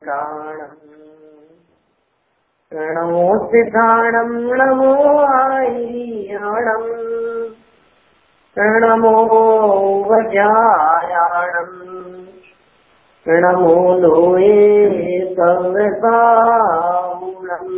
प्राणम् नमो सिद्धाणम् नमो आय्याणम् नमो वज्रायाणम् नमो लोये सर्वसाहुणम्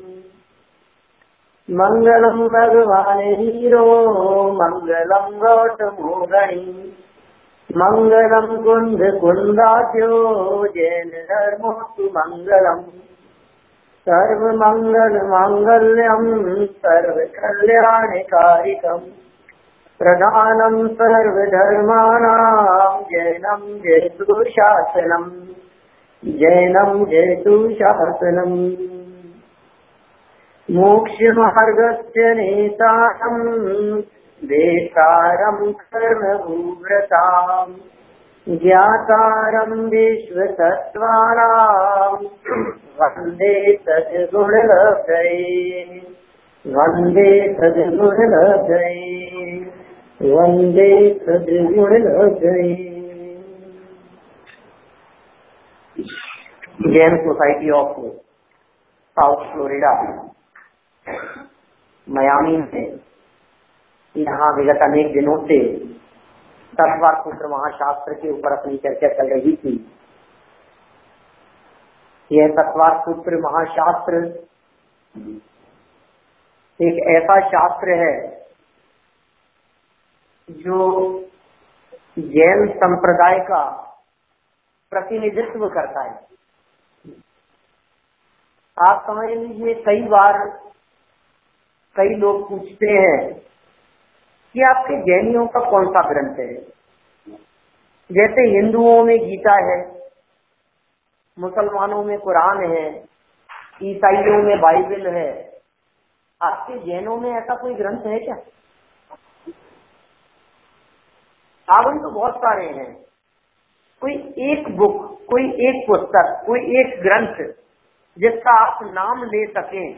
मंगलम भगवान हीरो मंगलम गौतमो गणी मंगलम कुंद कुंदाख्यो जैन धर्मोस्तु मंगलम सर्व मंगल मांगल्यम सर्व कल्याणकारिकम प्रधानम सर्वधर्माणां जैनम जयतु शासनम जैनम जयतु शासनम मोक्षमार्गस्य नेतारं वेतारं कर्मभूव्रतां ज्ञातारं विश्वसत्त्वानां वन्दे सद्गुणलब्धये वन्दे सद्गुणलब्धये वन्दे सद्गुणलब्धये। Jain society of south Florida Miami में यहाँ विगत अनेक दिनों से तत्वार सूत्र महाशास्त्र के ऊपर अपनी चर्चा चल रही थी। यह तत्वार सूत्र महाशास्त्र एक ऐसा शास्त्र है जो जैन संप्रदाय का प्रतिनिधित्व करता है। आप समझ लीजिए, कई बार कई लोग पूछते हैं कि आपके जैनियों का कौन सा ग्रंथ है। जैसे हिंदुओं में गीता है, मुसलमानों में कुरान है, ईसाइयों में बाइबल है, आपके जैनों में ऐसा कोई ग्रंथ है क्या? आवन तो बहुत सारे हैं। कोई एक बुक, कोई एक पुस्तक, कोई एक ग्रंथ जिसका आप नाम ले सकें,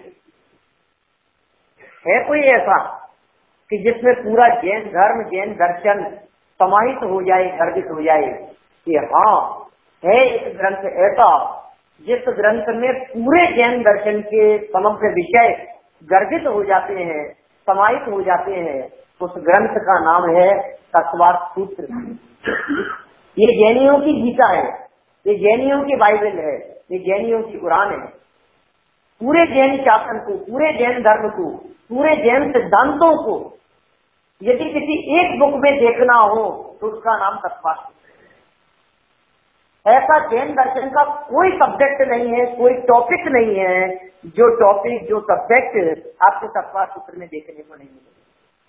है कोई ऐसा कि जिसमें पूरा जैन धर्म, जैन दर्शन समाहित हो जाए, गर्भित हो जाए कि हाँ, है एक ग्रंथ ऐसा जिस ग्रंथ में पूरे जैन दर्शन के समग्र विषय गर्भित हो जाते हैं, समाहित हो जाते हैं? उस ग्रंथ का नाम है तत्वार्थ सूत्र। ये जैनियों की गीता है, ये जैनियों की बाइबल है, ये जैनियों की कुरान है। पूरे जैन शासन को, पूरे जैन धर्म को, पूरे जैन सिद्धांतों को यदि किसी एक बुक में देखना हो तो उसका नाम तत्वार्थ सूत्र। ऐसा जैन दर्शन का कोई सब्जेक्ट नहीं है, कोई टॉपिक नहीं है जो टॉपिक, जो सब्जेक्ट आपको तत्वार्थ सूत्र में देखने को नहीं मिलेगा।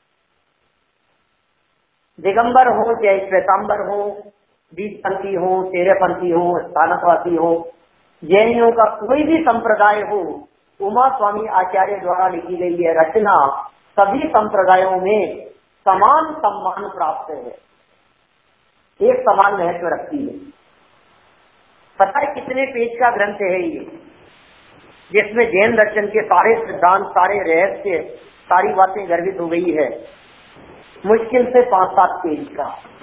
दिगंबर हो चाहे श्वेतांबर हो, बीजपंथी हो, तेरहपंथी हो, स्थानकवासी हो, जैनियों का कोई भी संप्रदाय हो, उमा स्वामी आचार्य द्वारा लिखी गई यह रचना सभी संप्रदायों में समान सम्मान प्राप्त है, एक समान महत्व रखती है। पता है कितने पेज का ग्रंथ है ये, जिसमें जैन दर्शन के सारे सिद्धांत, सारे रहस्य, सारी बातें गर्भित हो गई है? मुश्किल से 5-7 पेज का।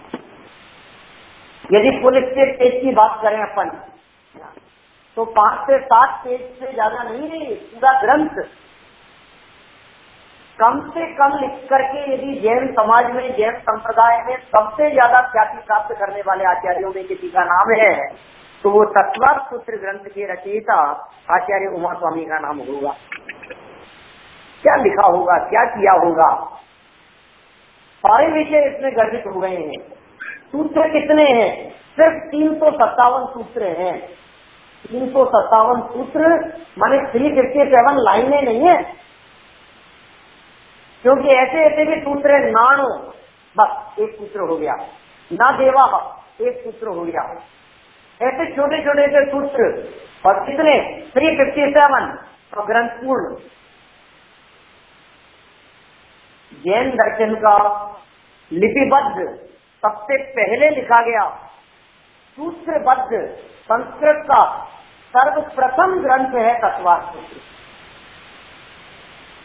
यदि फुल स्टेट पेज की बात करें अपन तो 5 से 7 पेज से ज्यादा नहीं है। पूरा ग्रंथ कम से कम लिख करके यदि जैन समाज में, जैन संप्रदाय में सबसे ज्यादा ख्याति प्राप्त करने वाले आचार्यों में किसी का नाम है तो वो तत्वार्थ सूत्र ग्रंथ के रचयिता आचार्य उमा स्वामी का नाम होगा। क्या लिखा होगा, क्या किया होगा, सारे विषय इसमें गर्भित हो गए हैं। सूत्र कितने हैं? सिर्फ 357 सूत्र हैं। 357 सूत्र माने 357 लाइनें नहीं है, क्योंकि ऐसे ऐसे भी सूत्र है। नाणो बस एक सूत्र हो गया, ना देवा एक सूत्र हो गया, ऐसे छोटे छोटे से सूत्र। और कितने? 357 और ग्रंथ पूर्ण। जैन दर्शन का लिपिबद्ध सबसे पहले लिखा गया सूत्रबद्ध संस्कृत का सर्वप्रथम ग्रंथ है तत्वार्थ सूत्र।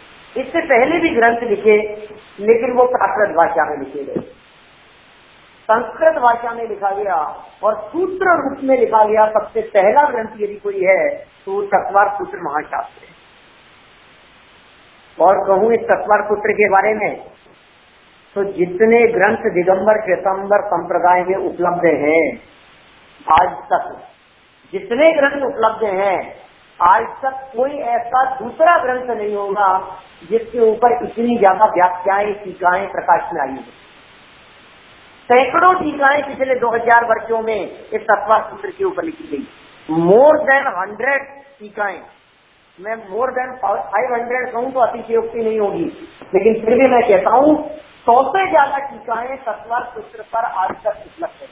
इससे पहले भी ग्रंथ लिखे, लेकिन वो प्राकृत भाषा में लिखे गए। संस्कृत भाषा में लिखा गया और सूत्र रूप में लिखा गया सबसे पहला ग्रंथ यदि कोई है तो चत्वार सूत्र महाशास्त्र है। और कहूँ इस चत्वार सूत्र के बारे में तो जितने ग्रंथ दिगंबर श्वेतांबर संप्रदाय में उपलब्ध हैं आज तक, जितने ग्रंथ उपलब्ध हैं आज तक कोई ऐसा दूसरा ग्रंथ नहीं होगा जिसके ऊपर इतनी ज्यादा व्याख्याएं टीकाएं प्रकाश में आई है। सैकड़ों टीकाएं पिछले 2000 वर्षों में इस चत्वार सूत्र के ऊपर लिखी गई, मोर देन 100 टीकाएं। मैं मोर देन 500 कहूं तो अतिशयोक्ति नहीं होगी, लेकिन फिर भी मैं कहता हूं 100 से ज्यादा टीकाएं चत्वार सूत्र पर आज तक उपलब्ध है।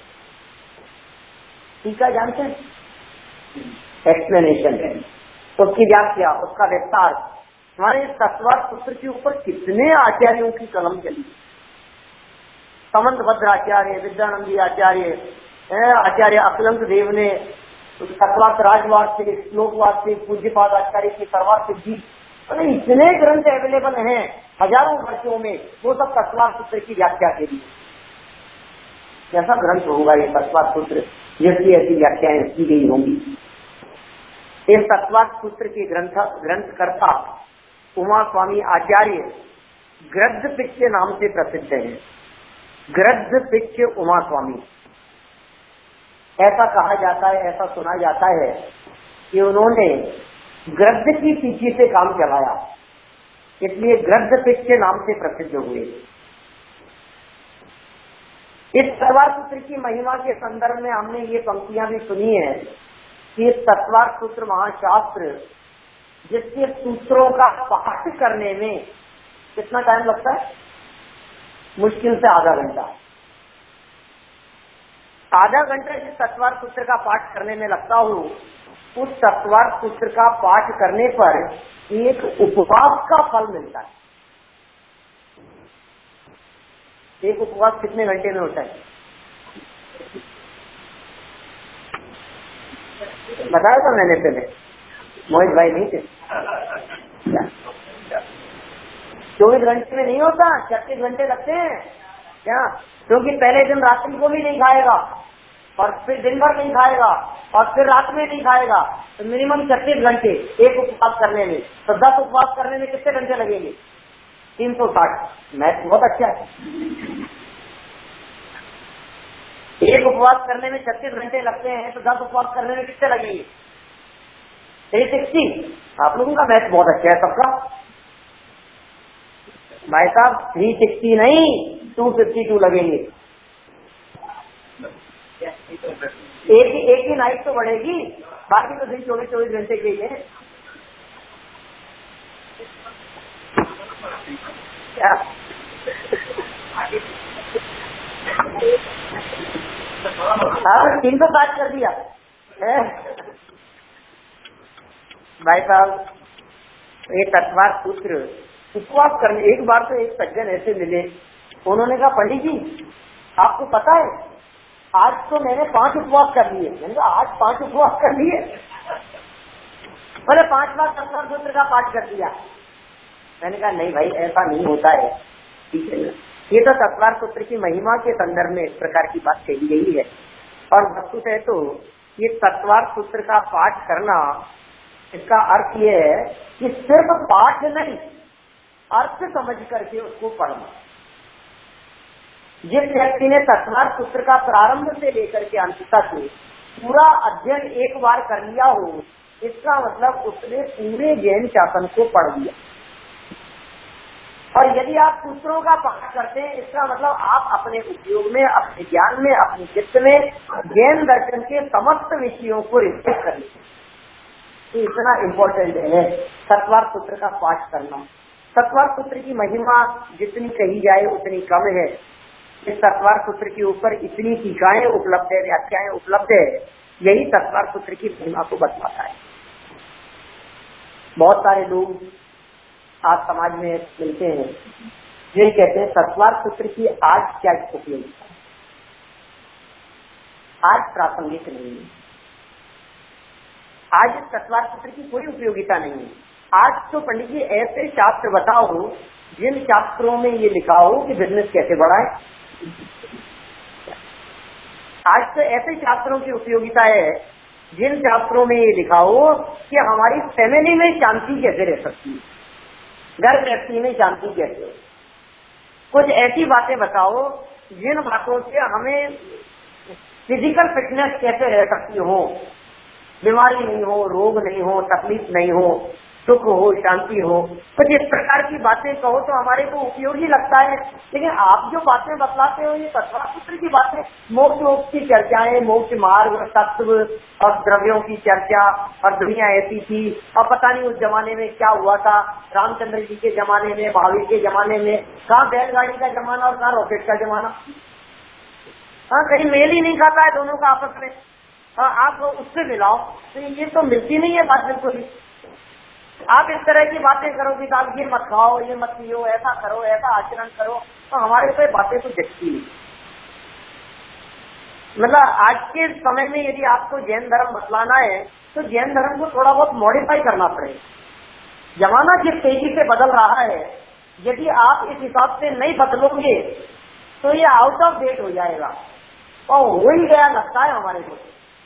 टीका जानते हैं, एक्सप्लेनेशन है, उसकी व्याख्या, उसका विस्तार। हमारे चत्वार सूत्र के ऊपर कितने आचार्यों की कलम चली, समंत भद्राचार्य, विद्यानंदी आचार्य, आचार्य अकलंक देव ने चतवार्थ राजवाद से, श्लोकवाद से, पूज्यपाद आचार्य की सर्वार्थ सिद्धि, इतने ग्रंथ अवेलेबल हैं हजारों वर्षों में, वो सब चत्वार सूत्र की व्याख्या के लिए। कैसा ग्रंथ होगा ये चत्वार सूत्र जिसकी ऐसी व्याख्याएं की गई होंगी। इस चत्वार सूत्र के ग्रंथकर्ता उमा स्वामी आचार्य गृध्र पिच्च नाम से प्रसिद्ध है। गृध्र पिच्च उमा स्वामी, ऐसा कहा जाता है, ऐसा सुना जाता है कि उन्होंने गृध्र की पीछे से काम चलाया, इसलिए गृध्र पिच्च नाम से प्रसिद्ध हुए। इस चत्वार सूत्र की महिमा के संदर्भ में हमने ये पंक्तियां भी सुनी है कि चत्वार सूत्र महाशास्त्र जिसके सूत्रों का पाठ करने में कितना टाइम लगता है, मुश्किल से आधा घंटा। आधा घंटा जिस चत्वार सूत्र का पाठ करने में लगता हो, उस चत्वार सूत्र का पाठ करने पर एक उपवास का फल मिलता है। एक उपवास कितने घंटे में होता है बताया था मैंने पहले, मोहित भाई नहीं थे। 24 घंटे में नहीं होता, 36 घंटे लगते हैं क्या? क्योंकि पहले दिन रात्रि को भी नहीं खाएगा और फिर दिन भर नहीं खाएगा और फिर रात में नहीं खाएगा, तो मिनिमम 36 घंटे एक उपवास करने में। तो 10 उपवास करने में कितने घंटे लगेंगे? 360। मैथ बहुत अच्छा है। एक उपवास करने में 36 घंटे लगते हैं, तो 10 उपवास करने में कितने लगेंगे? 360। आप लोगों का मैथ बहुत अच्छा है सबका। भाई साहब 360 नहीं 252 लगेंगे। एक ही नाइट तो बढ़ेगी, बाकी तो दिन 24 घंटे के ही है। क्या 360 कर दिया भाई साहब। ये चत्वार सूत्र उपवास करने, एक बार तो एक सज्जन ऐसे मिले, उन्होंने कहा पंडित जी आपको पता है आज तो मैंने 5 उपवास कर लिए। मैंने कहा आज 5 उपवास कर लिए? बोले 5 बार चत्वार सूत्र का पाठ कर दिया। मैंने कहा नहीं भाई ऐसा नहीं होता है, ठीक है ना। ये तो चत्वार सूत्र की महिमा के संदर्भ में इस प्रकार की बात कही गई है। और वस्तुतः तो ये चत्वार सूत्र का पाठ करना, इसका अर्थ ये है कि सिर्फ पाठ नहीं, अर्थ समझ करके उसको पढ़ना। जिस व्यक्ति ने चत्वार सूत्र का प्रारंभ से लेकर के अंत तक पूरा अध्ययन एक बार कर लिया हो, इसका मतलब उसने पूरे जैन शासन को पढ़ लिया। और यदि आप सूत्रों का पाठ करते हैं, इसका मतलब आप अपने उपयोग में, अपने ज्ञान में, अपने चित्त में जैन दर्शन के समस्त विषयों को रिफ्लेक्ट कर लेते हैं। तो इतना इम्पोर्टेंट है चत्वार सूत्र का पाठ करना। चत्वार सूत्र की महिमा जितनी कही जाए उतनी कम है। इस चत्वार सूत्र के ऊपर इतनी टीकाएं उपलब्ध है, व्याख्याएं उपलब्ध है, यही चत्वार सूत्र की महिमा को बताता है। बहुत सारे लोग आज समाज में मिलते हैं, ये कहते हैं चत्वार सूत्र की आज क्या उपयोगिता है, आज प्रासंगिक नहीं है, आज इस चत्वार सूत्र की कोई उपयोगिता नहीं है। आज तो पंडित जी ऐसे शास्त्र बताओ जिन शास्त्रों में ये लिखा हो कि बिजनेस कैसे बढ़ाए। आज तो ऐसे शास्त्रों की उपयोगिता है जिन शास्त्रों में ये लिखा हो कि हमारी फैमिली में शांति कैसे रह सकती है, घर गृहस्थी में शांति कैसे हो। कुछ ऐसी बातें बताओ जिन बातों से हमें फिजिकल फिटनेस कैसे रह सकती हो, बीमारी नहीं हो, रोग नहीं हो, तकलीफ नहीं हो, सुख हो, शांति हो। कुछ इस प्रकार की बातें कहो तो हमारे को उपयोगी लगता है। लेकिन आप जो बातें बतलाते हो ये तत्वशास्त्र की बातें, मोक्ष की चर्चाएं, मोक्ष मार्ग, तत्व और द्रव्यों की चर्चा, और दुनिया ऐसी थी और पता नहीं उस जमाने में क्या हुआ था, रामचंद्र जी के जमाने में, महावीर के जमाने में, कहाँ बैलगाड़ी का जमाना और कहाँ रॉकेट का जमाना। हाँ, कहीं मेल ही नहीं खाता है दोनों का आपस में। हाँ, आप उससे मिलाओ तो ये तो मिलती नहीं है बात बिल्कुल ही। आप इस तरह की बातें करो कि आप ये मत खाओ, ये मत पियो, ऐसा करो, ऐसा आचरण करो, तो हमारे को बातें तो जगती नहीं। मतलब आज के समय में यदि आपको जैन धर्म बतलाना है तो जैन धर्म को थोड़ा बहुत मॉडिफाई करना पड़ेगा। जमाना जिस तेजी से बदल रहा है, यदि आप इस हिसाब से नहीं बदलोगे तो ये आउट ऑफ डेट हो जाएगा, और हो ही गया लगता है हमारे को।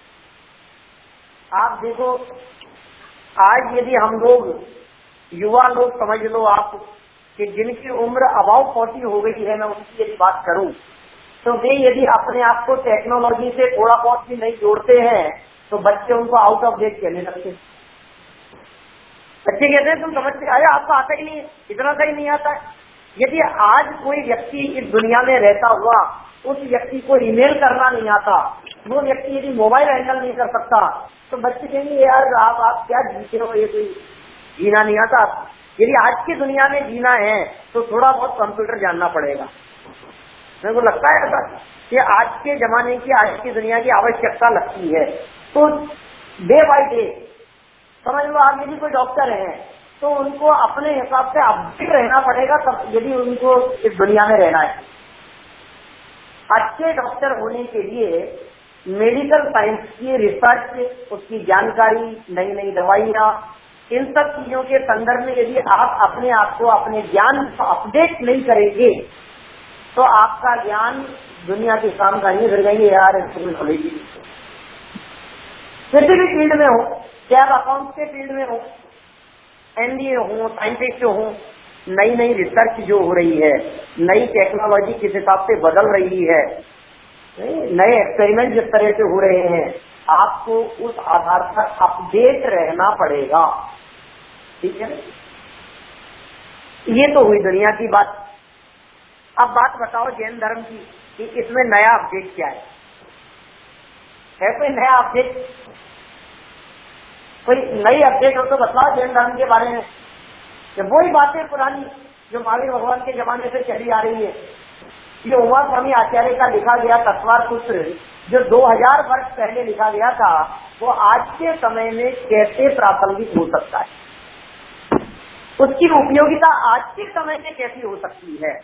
आप देखो, आज यदि हम लोग युवा लोग समझ लो आप कि जिनकी उम्र अबाउ 40 हो गई है, मैं उनकी यदि बात करूं तो वे यदि अपने आप को टेक्नोलॉजी से थोड़ा बहुत भी नहीं जोड़ते हैं तो बच्चे उनको आउट ऑफ डेट कहने लगते हैं। बच्चे कहते हैं तुम समझते आए, आपको आता ही नहीं, इतना सही नहीं आता है। यदि आज कोई व्यक्ति इस दुनिया में रहता हुआ उस व्यक्ति को ईमेल करना नहीं आता, वो व्यक्ति यदि मोबाइल हैंडल नहीं कर सकता, तो बच्चे कहेंगे यार आप क्या जीते हो, ये कोई जीना नहीं आता। यदि आज की दुनिया में जीना है तो थोड़ा बहुत कंप्यूटर जानना पड़ेगा। मेरे को लगता है ऐसा कि आज के जमाने की, आज की दुनिया की आवश्यकता लगती है। तो डे बाय डे समझ लो, आप यदि कोई डॉक्टर हैं तो उनको अपने हिसाब से अपडेट रहना पड़ेगा, तब यदि उनको इस दुनिया में रहना है। अच्छे डॉक्टर होने के लिए मेडिकल साइंस की रिसर्च, उसकी जानकारी, नई नई दवाइयां, इन सब चीजों के संदर्भ में यदि आप अपने आप को, अपने ज्ञान को अपडेट नहीं करेंगे तो आपका ज्ञान दुनिया के काम का नहीं रह जाएंगे। यार स्कूल खोलेगी, किसी भी फील्ड में हो, चाहे अकाउंट्स के फील्ड में हो, एमबीए हो, साइंटिस्ट हो, नई नई रिसर्च जो हो रही है, नई टेक्नोलॉजी किस हिसाब से बदल रही है, नए एक्सपेरिमेंट जिस तरह से हो रहे हैं, आपको उस आधार पर अपडेट रहना पड़ेगा। ठीक है, ये तो हुई दुनिया की बात। अब बात बताओ जैन धर्म की कि इसमें नया अपडेट क्या है कोई नया अपडेट? कोई नई अपडेट हो तो बताओ जैन धर्म के बारे में। कि वही बातें पुरानी जो महावीर भगवान के जमाने से चली आ रही है। ये उमा स्वामी आचार्य का लिखा गया तत्वार सूत्र जो 2000 वर्ष पहले लिखा गया था, वो आज के समय में कैसे प्रासंगिक हो सकता है, उसकी उपयोगिता आज के समय में कैसी हो सकती है।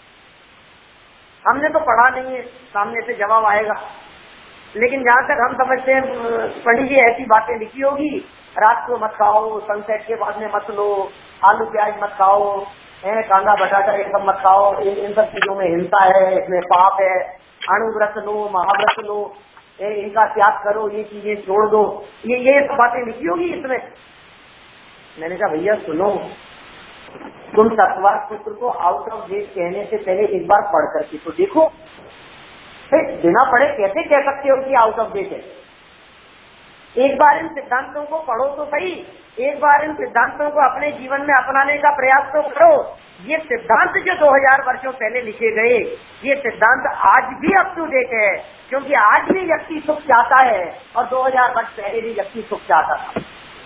हमने तो पढ़ा नहीं है, सामने से जवाब आएगा। लेकिन जहां तक हम समझते हैं, पंडित जी ऐसी बातें लिखी होगी, रात को मत खाओ, सनसेट के बाद में मत लो, आलू प्याज मत खाओ, कांदा बटाटा ये सब मत खाओ, इन सब चीजों में हिंसा है, इसमें पाप है, अणुव्रत लो, महाव्रत लो, इनका त्याग करो, ये चीजें छोड़ दो, ये सब बातें लिखी होगी इसमें। मैंने कहा भैया सुनो, तुम तत्वार सूत्र को आउट ऑफ डेट कहने से पहले एक बार पढ़ करके तो देखो। बिना पढ़े कैसे कह सकते हो कि आउट ऑफ डेट है? एक बार इन सिद्धांतों को पढ़ो तो सही, एक बार इन सिद्धांतों को अपने जीवन में अपनाने का प्रयास तो करो। ये सिद्धांत जो 2000 वर्षों पहले लिखे गए, ये सिद्धांत आज भी अप टू डेट है, क्योंकि आज भी व्यक्ति सुख चाहता है और 2000 वर्ष पहले भी व्यक्ति सुख चाहता था।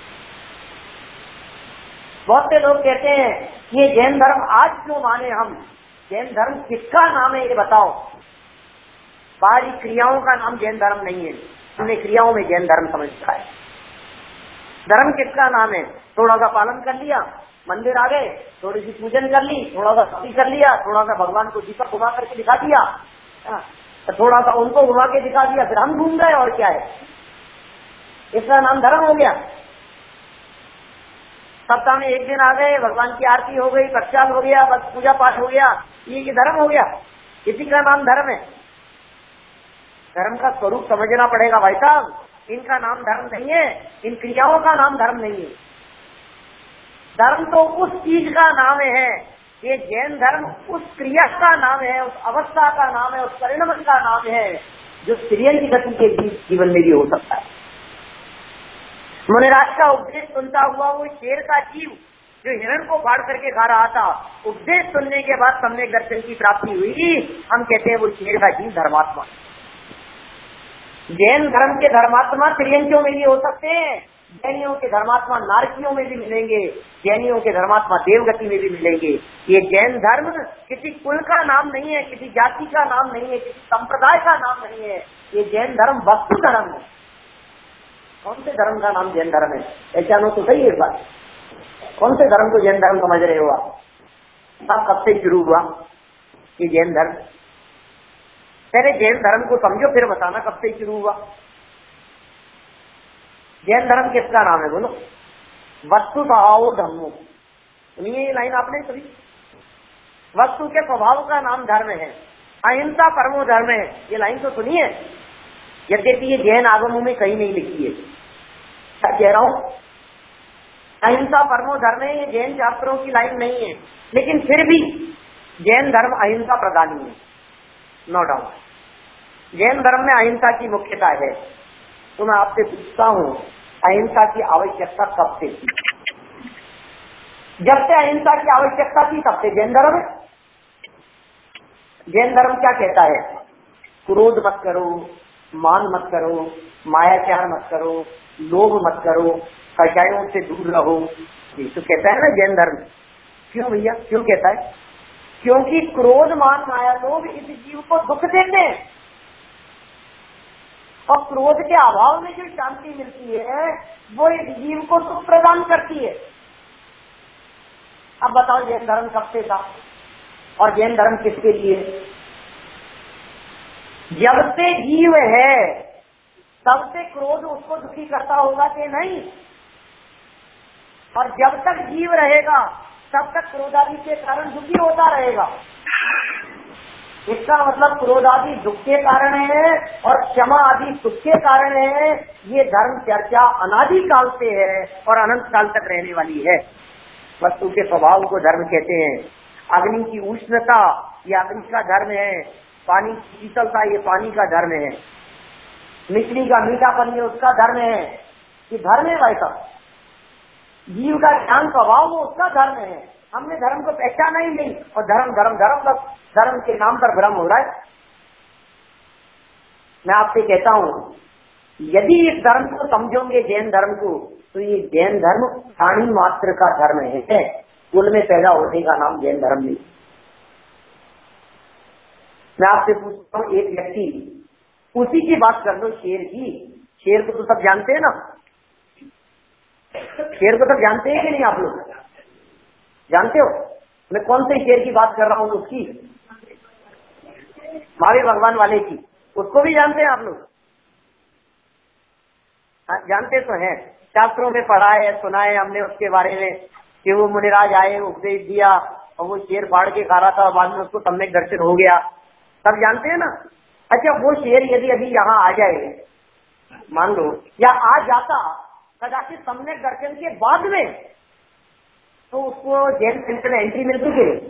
बहुत से लोग कहते हैं ये जैन धर्म आज क्यों माने हम? जैन धर्म किसका नाम है ये बताओ? बाहरी क्रियाओं का नाम जैन धर्म नहीं है, हमने क्रियाओं में जैन धर्म समझता है। धर्म किसका नाम है? थोड़ा सा पालन कर लिया, मंदिर आ गए, थोड़ी सी पूजन कर ली, थोड़ा सा भक्ति कर लिया, थोड़ा सा भगवान को दीपक घुमा करके दिखा दिया, थोड़ा सा उनको घुमा के दिखा दिया, फिर हम घूम गए, और क्या है? इसका नाम धर्म हो गया। सप्ताह में एक दिन आ गए, भगवान की आरती हो गई, प्रसाद हो गया, बस पूजा पाठ हो गया, ये धर्म हो गया? इसी का नाम धर्म है? धर्म का स्वरूप समझना पड़ेगा भाई साहब। इनका नाम धर्म नहीं है, इन क्रियाओं का नाम धर्म नहीं है। धर्म तो उस चीज का नाम है, ये जैन धर्म उस क्रिया का नाम है, उस अवस्था का नाम है, उस परिणाम का नाम है जो सीरियन की गति के जीवन में भी हो सकता है। मुनिराज का उपदेश सुनता हुआ वो शेर का जीव जो हिरण को फाड़ करके खा रहा था, उपदेश सुनने के बाद सम्यक दर्शन की प्राप्ति हुई, हम कहते हैं वो शेर का जीव धर्मात्मा। जैन धर्म के धर्मात्मा त्रियंकियों में भी हो सकते हैं, जैनियों के धर्मात्मा नारकियों में भी मिलेंगे, जैनियों के धर्मात्मा देवगति में भी मिलेंगे। ये जैन धर्म किसी कुल का नाम नहीं है, किसी जाति का नाम नहीं है, किसी संप्रदाय का नाम नहीं है। ये जैन धर्म वस्तु धर्म है। कौन से धर्म का नाम जैन धर्म है, पहचानो तो सही है बात। कौन से धर्म को जैन धर्म समझ रहे हो आप? कब से शुरू हुआ ये जैन धर्म? पहले जैन धर्म को समझो, फिर बताना कब से शुरू हुआ। जैन धर्म किसका नाम है बोलो? वस्तु स्वभाव धर्मो। सुनिए ये लाइन आपने सुनी, वस्तु के स्वभाव का नाम धर्म है, अहिंसा परमो धर्म है। ये लाइन तो सुनिए, यद्यपि ये जैन आगमों में कहीं नहीं लिखी है। क्या कह रहा हूं? अहिंसा परमो धर्म है, ये जैन शास्त्रों की लाइन नहीं है, लेकिन फिर भी जैन धर्म अहिंसा प्रधानी है, नो डाउट। जैन धर्म में अहिंसा की मुख्यता है। तो मैं आपसे पूछता हूं, अहिंसा की आवश्यकता कब से थी? जब से अहिंसा की आवश्यकता थी तब से जैन धर्म है। जैन धर्म क्या कहता है? क्रोध मत करो, मान मत करो, मायाचार मत करो, लोभ मत करो, कषायों से दूर रहो। ये तो कहता है ना जैन धर्म। क्यों भैया, क्यों कहता है? क्योंकि क्रोध मान माया लोभ इस जीव को दुख देते हैं, और क्रोध के अभाव में जो शांति मिलती है वो इस जीव को सुख प्रदान करती है। अब बताओ जैन धर्म कब से था और जैन धर्म किसके लिए? जब से जीव है तब से क्रोध उसको दुखी करता होगा कि नहीं? और जब तक जीव रहेगा तब तक क्रोधादि के कारण दुखी होता रहेगा। इसका मतलब क्रोध आदि दुख के कारण है और क्षमा आदि सुख के कारण है। ये धर्म चर्चा अनादि काल से है और अनंत काल तक रहने वाली है। वस्तु के स्वभाव को धर्म कहते हैं। अग्नि की उष्णता ये अग्नि का धर्म है, पानी की शीतलता ये पानी का धर्म है, मिश्री का मीठापन ये उसका धर्म है। ये धर्म है भाई साहब। जीव का ज्ञान स्वभाव वो उसका धर्म है। हमने धर्म को पहचाना ही नहीं और धर्म धर्म धर्म बस धर्म के नाम पर भ्रम हो रहा है। मैं आपसे कहता हूं, यदि इस धर्म को समझोगे जैन धर्म को, तो ये जैन धर्म प्राणी मात्र का धर्म है, कुल में पैदा होने का नाम जैन धर्म नहीं। मैं आपसे पूछता हूं, एक व्यक्ति, उसी की बात कर लो शेर की। शेर को तो सब जानते हैं ना, शेर को सब जानते हैं कि नहीं? आप लोग जानते हो मैं कौन से शेर की बात कर रहा हूं? उसकी, महावीर भगवान वाले की। उसको भी जानते हैं आप लोग? जानते तो हैं, शास्त्रों में पढ़ा है, सुना है हमने उसके बारे में कि वो मुनिराज आए, उपदेश दिया और वो शेर फाड़ के खा रहा था, बाद में उसको सम्यक दर्शन हो गया। सब जानते हैं ना? अच्छा, वो शेर यदि अभी यहाँ आ जाए, मान लो, या आ जाता कदाचित सम्यक दर्शन के बाद में, तो उसको जैन सेंटर में एंट्री मिलती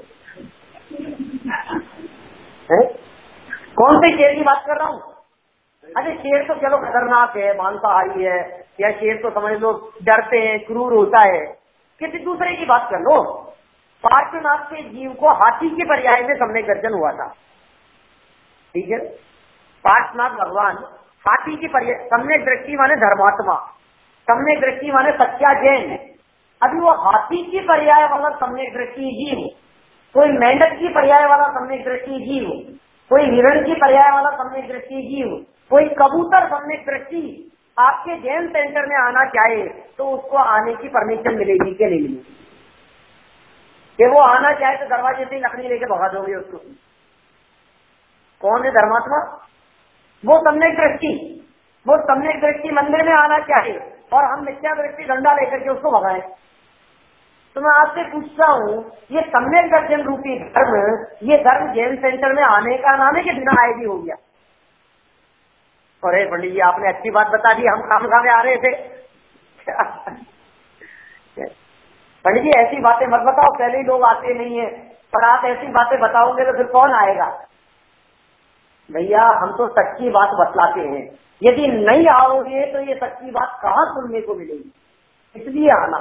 है? कौन से शेर की बात कर रहा हूँ? अरे शेर तो चलो खतरनाक है, मांसाहारी है, या शेर तो समझ लो डरते हैं, क्रूर होता है। किसी दूसरे की बात कर लो। पार्श्वनाथ के जीव को हाथी के पर्याय में सम्यक दर्शन हुआ था, ठीक है? पार्श्वनाथ भगवान हाथी की पर्याय, सम्यक दृष्टि माने धर्मात्मा, सम्यक दृष्टि माने सच्चा जैन। अभी वो हाथी की पर्याय वाला सम्यक दृष्टि जीव, कोई मेंढक की पर्याय वाला सम्यक दृष्टि जीव, कोई हिरण की पर्याय वाला सम्यक दृष्टि जीव, कोई कबूतर सम्यक दृष्टि आपके जैन सेंटर में आना चाहे तो उसको आने की परमिशन मिलेगी कि नहीं मिलेगी? कि वो आना चाहे तो दरवाजे से लकड़ी लेके भगा दोगे उसको? कौन है धर्मात्मा? वो सम्यक दृष्टि, वो सम्यक दृष्टि मंदिर में आना चाहे और हम मिथ्या दृष्टि डंडा लेकर के उसको भगाएं। तो मैं आपसे पूछता हूँ, ये सम्यक दर्शन रूपी धर्म, ये धर्म जैन सेंटर में आने का नाम है कि बिना आए भी हो गया? अरे पंडित जी आपने अच्छी बात बता दी, हम खामखा में आ रहे थे। पंडित जी ऐसी बातें मत बताओ, पहले ही लोग आते नहीं है, पर आप ऐसी बातें बताओगे तो फिर कौन आएगा। भैया हम तो सच्ची बात बतलाते हैं, यदि नहीं आओगे तो ये सच्ची बात कहाँ सुनने को मिलेगी, इसलिए आना।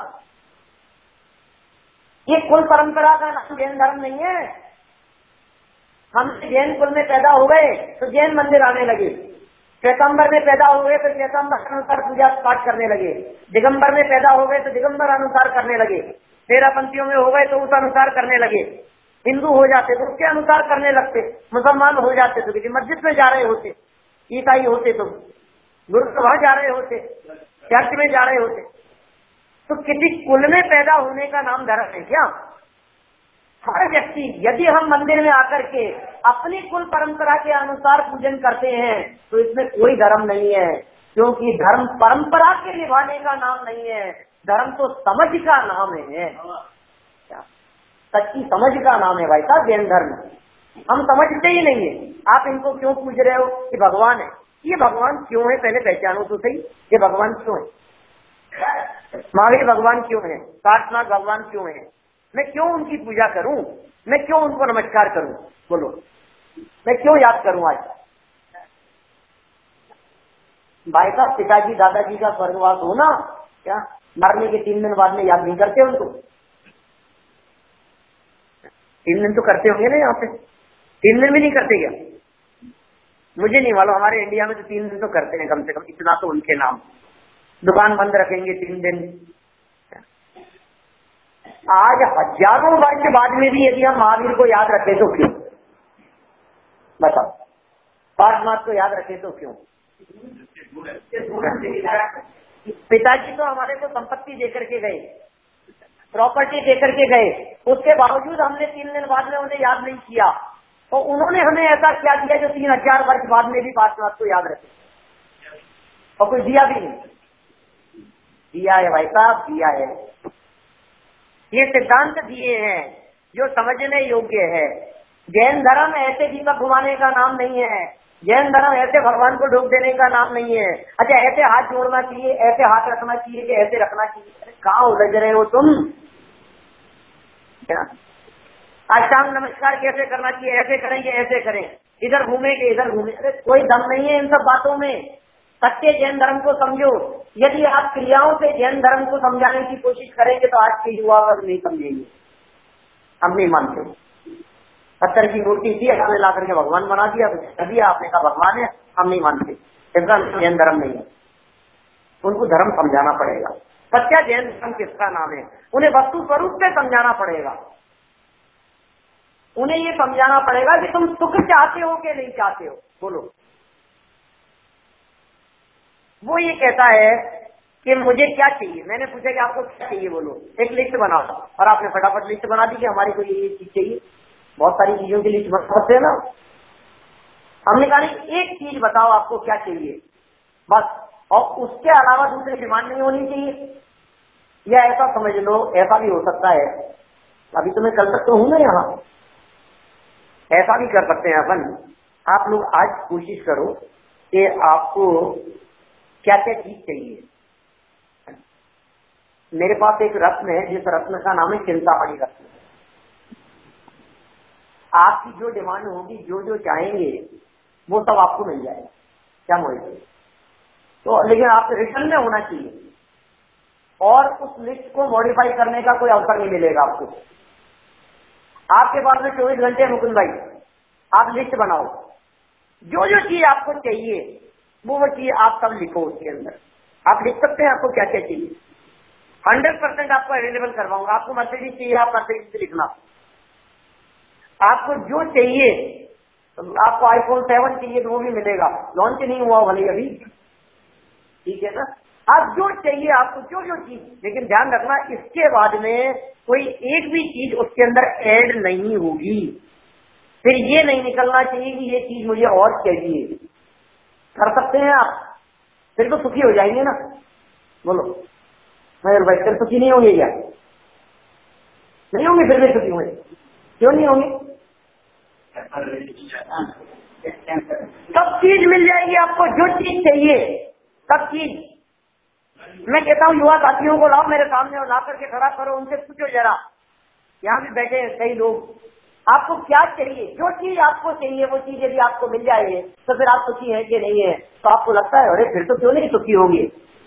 ये कुल परंपरा का नाम जैन धर्म नहीं है। हम जैन कुल में पैदा हो गए तो जैन मंदिर आने लगे, श्वेतांबर में पैदा हो गए तो श्वेतांबर अनुसार पूजा पाठ करने लगे, दिगंबर में पैदा हो गए तो दिगंबर अनुसार करने लगे, तेरापंथियों में हो गए तो उस अनुसार करने लगे, हिंदू हो जाते तो उसके अनुसार करने लगते, मुसलमान हो जाते तो किसी मस्जिद में जा रहे होते, ईसाई होते तो गुरुद्वारा जा रहे होते, चर्च में जा रहे होते। तो किसी कुल में पैदा होने का नाम धर्म है क्या? हर व्यक्ति, यदि हम मंदिर में आकर के अपनी कुल परंपरा के अनुसार पूजन करते हैं तो इसमें कोई धर्म नहीं है, क्योंकि धर्म परंपरा के निभाने का नाम नहीं है, धर्म तो समझ का नाम है, सच्ची समझ का नाम है भाई साहब जैन धर्म। हम समझते ही नहीं है। आप इनको क्यों पूछ रहे हो कि भगवान है, ये भगवान क्यों है, पहले पहचानो तो सही, ये भगवान क्यों है, महावीर भगवान क्यों है, काटनाथ भगवान क्यों है, मैं क्यों उनकी पूजा करूं, मैं क्यों उनको नमस्कार करूं, बोलो मैं क्यों याद करूं आज। भाई साहब पिताजी दादाजी का स्वर्गवास होना क्या मरने के 3 दिन बाद में याद नहीं करते उनको? 3 दिन तो करते होंगे ना, यहाँ पे 3 दिन भी नहीं करते क्या? मुझे नहीं मालूम, हमारे इंडिया में तो 3 दिन तो करते हैं कम से कम, इतना तो उनके नाम। दुकान बंद रखेंगे 3 दिन। आज हजारों वर्ष बाद में भी यदि हम महावीर को याद रखें तो क्यों, बताओ, पाठनाथ को याद रखें तो क्यों? पिताजी तो हमारे को संपत्ति देकर के गए, प्रॉपर्टी देकर के गए, उसके बावजूद हमने 3 दिन बाद में उन्हें याद नहीं किया, तो उन्होंने हमें ऐसा क्या दिया जो 3000 वर्ष बाद में भी पाठनाथ को याद रखे, और कुछ दिया भी नहीं। दिया है भाई साहब, दिया है। ये सिद्धांत दिए हैं जो समझने योग्य है। जैन धर्म ऐसे दीपक घुमाने का नाम नहीं है, जैन धर्म ऐसे भगवान को ढोक देने का नाम नहीं है। अच्छा ऐसे हाथ जोड़ना चाहिए, ऐसे हाथ रखना चाहिए कि ऐसे रखना चाहिए, कहाँ उलझ रहे हो तुम? क्या अष्टांग नमस्कार कैसे करना चाहिए, ऐसे करेंगे ऐसे करें, इधर घूमेंगे इधर घूमे, अरे कोई दम नहीं है इन सब बातों में। सच्चे जैन धर्म को समझो। यदि आप क्रियाओं से जैन धर्म को समझाने की कोशिश करेंगे तो आज के युवा वर्ग नहीं समझेंगे। हम नहीं मानते। पत्थर की मूर्ति थी, आपने ला करके भगवान बना दिया, कर दिया आपने कहा भगवान है, हम नहीं मानते, इसका जैन धर्म नहीं है। उनको धर्म समझाना पड़ेगा। सच्चा जैन धर्म किसका नाम है, उन्हें वस्तु स्वरूप से समझाना पड़ेगा। उन्हें ये समझाना पड़ेगा कि तुम सुख चाहते हो कि नहीं चाहते हो, बोलो। वो ये कहता है कि मुझे क्या चाहिए, मैंने पूछा कि आपको क्या चाहिए, बोलो, एक लिस्ट बनाओ, और आपने फटाफट लिस्ट बना दी कि हमारी को ये चीज चाहिए। बहुत सारी चीजों की लिस्ट बना सकते हैं ना। हमने कहा नहीं, एक चीज बताओ आपको क्या चाहिए बस, और उसके अलावा दूसरी डिमांड नहीं होनी चाहिए। या ऐसा समझ लो, ऐसा भी हो सकता है, अभी तो मैं कल तक तो हूं ना यहाँ, ऐसा भी कर सकते हैं अपन। आप लोग आज कोशिश करो कि आपको क्या क्या चीज चाहिए। मेरे पास एक रत्न है, जिस रत्न का नाम है चिंतामणि रत्न। आपकी जो डिमांड होगी, जो जो चाहेंगे वो सब आपको मिल जाएगा। क्या बोलते? तो लेकिन आप रिटर्न में होना चाहिए, और उस लिस्ट को मॉडिफाई करने का कोई अवसर नहीं मिलेगा आपको। आपके पास में 24 घंटे मुकुंद भाई, आप लिस्ट बनाओ, जो जो चीज आपको चाहिए वो चीज आप सब लिखो उसके अंदर। आप लिख सकते हैं आपको क्या क्या चाहिए, 100% आपको अवेलेबल करवाऊंगा। आपको मर्सिडीज चाहिए, आप मर्सिडीज लिखना। आपको जो चाहिए, तो आपको आईफोन 7 चाहिए तो वो भी मिलेगा, लॉन्च नहीं हुआ भले अभी, ठीक है ना। आप जो चाहिए आपको, जो जो चीज, लेकिन ध्यान रखना इसके बाद में कोई एक भी चीज उसके अंदर ऐड नहीं होगी। फिर ये नहीं निकलना चाहिए कि ये चीज मुझे और चाहिए। कर सकते हैं आप, फिर तो सुखी हो जाएंगे ना, बोलो मयूर भाई, फिर सुखी नहीं होंगे क्या? नहीं होंगे, फिर भी सुखी होंगे, क्यों नहीं होंगे? सब चीज मिल जाएगी आपको, जो चीज चाहिए सब चीज। मैं कहता हूँ युवा साथियों को लाओ मेरे सामने और ला करके खड़ा करो, उनसे पूछो जरा, यहाँ भी बैठे हैं कई लोग, आपको क्या चाहिए? जो चीज आपको चाहिए वो चीज यदि आपको मिल जाए तो फिर आप सुखी हैं कि नहीं है? तो आपको लगता है अरे फिर तो क्यों नहीं सुखी होंगे।